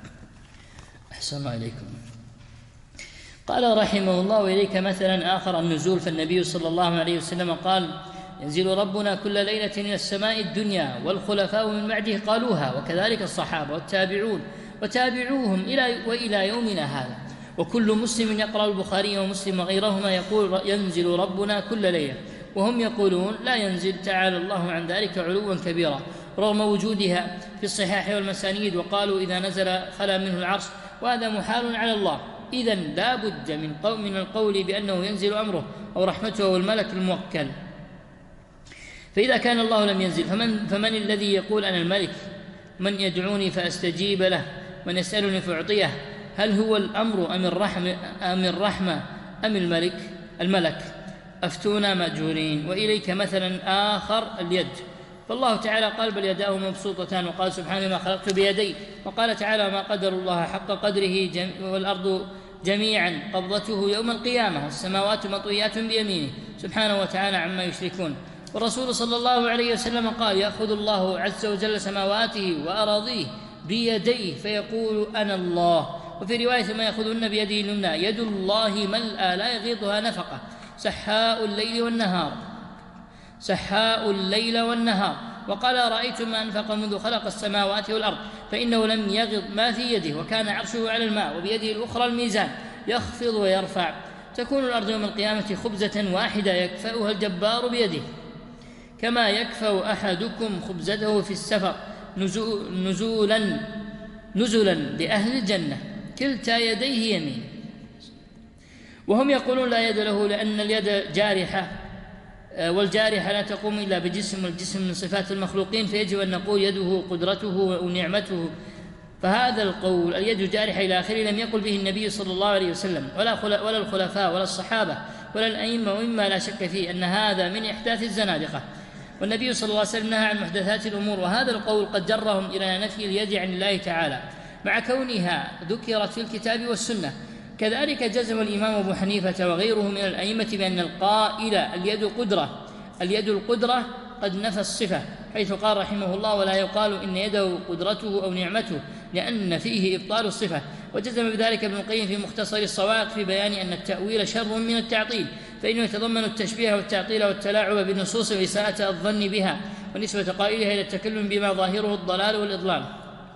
Speaker 2: أحسن عليكم. قال رحمه الله: وإليك مثلا آخر: النزول. فالنبي صلى الله عليه وسلم قال: ينزل ربنا كل ليلة إلى السماء الدنيا، والخلفاء من بعده قالوها، وكذلك الصحابة والتابعون وتابعوهم إلى وإلى يومنا هذا. وكل مسلم يقرأ البخاري ومسلم وغيرهما يقول: ينزل ربنا كل ليلة، وهم يقولون لا ينزل، تعالى الله عن ذلك علوا كبيرا، رغم وجودها في الصحاح والمسانيد. وقالوا إذا نزل خلا منه العرش، وهذا محال على الله. إذن لا بد من من القول بأنه ينزل أمره أو رحمته والملك الموكل. فإذا كان الله لم ينزل فمن, فمن الذي يقول أنا الملك؟ من يدعوني فأستجيب له؟ من يسألني فأعطيه؟ هل هو الأمر أم الرحمة أم الرحمة أم الملك الملك؟ أفتونا مأجورين. وإليك مثلا آخر اليد، فالله تعالى قال بل يداه مبسوطتان، وقال سبحانه ما خلقت بيدي، وقال تعالى ما قدر الله حق قدره جم والأرض جميعا قبضته يوم القيامة والسماوات مطويات بيمينه سبحانه وتعالى عما يشركون. والرسول صلى الله عليه وسلم قال يأخذ الله عز وجل سماواته وأراضيه بيديه فيقول أنا الله. وفي رواية ما يأخذهن بيده اليمنى يد الله ملأى لا يغيضها نفقة سحاء الليل والنهار سحاء الليل والنهار. وقال أرأيتم ما أنفق منذ خلق السماوات والأرض فإنه لم يغض ما في يده، وكان عرشه على الماء وبيده الأخرى الميزان يخفض ويرفع. تكون الأرض يوم القيامة خبزة واحدة يكفأها الجبار بيده، كما يكفأ أحدكم خبزته في السفر نزولا نزلا لأهل الجنة كلتا يديه يمين. وهم يقولون لا يد له لأن اليد جارحة، والجارحة لا تقوم إلا بجسم، والجسم من صفات المخلوقين، فيجب أن نقول يده قدرته ونعمته. فهذا القول اليد جارحة إلى آخره لم يقل به النبي صلى الله عليه وسلم ولا ولا الخلفاء ولا الصحابة ولا الأئمة، ومما لا شك فيه أن هذا من إحداث الزنادقة. والنبي صلى الله عليه وسلم نهى عن محدثات الأمور، وهذا القول قد جرهم إلى نفي اليد عن الله تعالى مع كونها ذكرت في الكتاب والسنة. كذلك جزم الإمام أبو حنيفة وغيره من الأئمة بأن القائل اليد قدرة اليد القدرة قد نفى الصفة، حيث قال رحمه الله ولا يقال إن يده قدرته أو نعمته لأن فيه إبطال الصفة. وجزم بذلك ابن القيم في مختصر الصواعق في بيان أن التأويل شر من التعطيل، فإنه يتضمن التشبيه والتعطيل والتلاعب بالنصوص وإساءة الظن بها ونسبة قائلها إلى التكلم بما ظاهره الضلال والإضلال.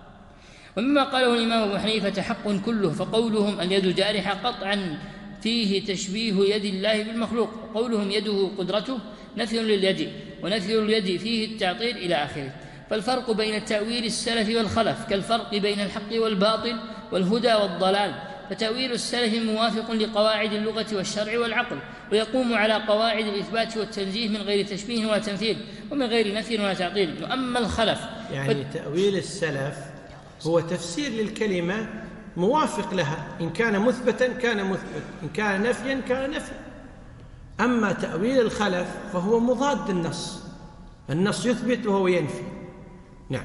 Speaker 2: ومما قاله الإمام أبو حنيفة حق كله، فقولهم اليد جارحة قطعا فيه تشبيه يد الله بالمخلوق، وقولهم يده قدرته نفي لليد، ونفي اليد فيه التعطيل إلى آخره. فالفرق بين التأويل السلف والخلف كالفرق بين الحق والباطل والهدى والضلال، فتأويل السلف موافق لقواعد اللغة والشرع والعقل، ويقوم على قواعد الإثبات والتنزيه من غير تشبيه ولا تمثيل ومن غير نفي ولا تعطيل. وأما الخلف
Speaker 1: يعني ف... تأويل السلف هو تفسير للكلمة موافق لها، إن كان مثبتا كان مثبت، إن كان نفيا كان نفي. أما تأويل الخلف فهو مضاد النص، النص يثبت وهو ينفي. نعم.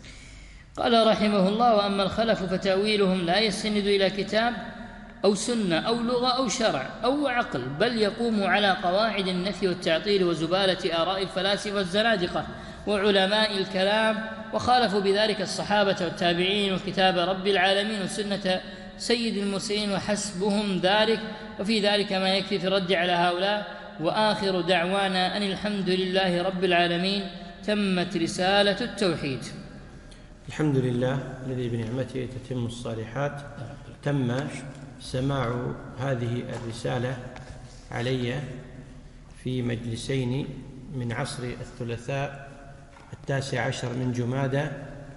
Speaker 2: قال رحمه الله وأما الخلف فتأويلهم لا يستند إلى كتاب أو سنة أو لغة أو شرع أو عقل، بل يقوم على قواعد النفي والتعطيل وزبالة آراء الفلاسفة والزنادقة وعلماء الكلام، وخالفوا بذلك الصحابة والتابعين وكتاب رب العالمين وسنة سيد المرسلين وحسبهم ذلك. وفي ذلك ما يكفي في الرد على هؤلاء. وآخر دعوانا أن الحمد لله رب العالمين. تمت رسالة التوحيد.
Speaker 1: الحمد لله الذي بنعمته تتم الصالحات. تم سماع هذه الرسالة علي في مجلسين من عصر الثلاثاء التاسع عشر من جمادى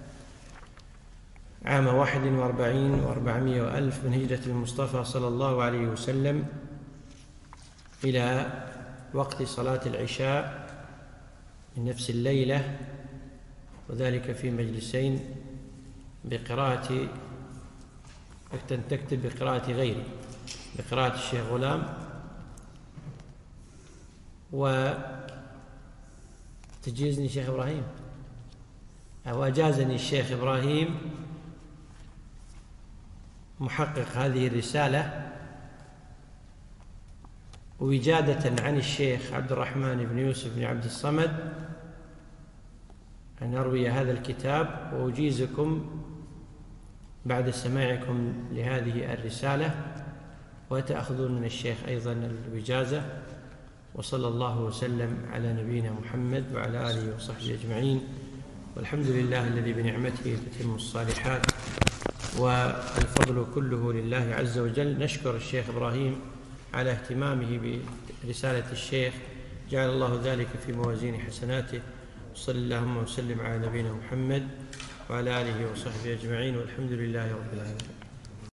Speaker 1: عام واحد وأربعين وأربعمائة وألف من هجرة المصطفى صلى الله عليه وسلم إلى وقت صلاة العشاء من نفس الليلة، وذلك في مجلسين بقراءة تكتب بقراءة غيري، بقراءة الشيخ غلام وتجيزني الشيخ إبراهيم أو أجازني الشيخ إبراهيم محقق هذه الرسالة ووجادة عن الشيخ عبد الرحمن بن يوسف بن عبد الصمد أن أروي هذا الكتاب، وأجيزكم بعد سماعكم لهذه الرسالة وتأخذون من الشيخ أيضا الوجازة. وصلى الله وسلم على نبينا محمد وعلى آله وصحبه أجمعين، والحمد لله الذي بنعمته تتم الصالحات، والفضل كله لله عز وجل. نشكر الشيخ إبراهيم على اهتمامه برسالة الشيخ، جعل الله ذلك في موازين حسناته. صلى اللهم وسلم على نبينا محمد وعلى آله وصحبه أجمعين، والحمد لله رب العالمين.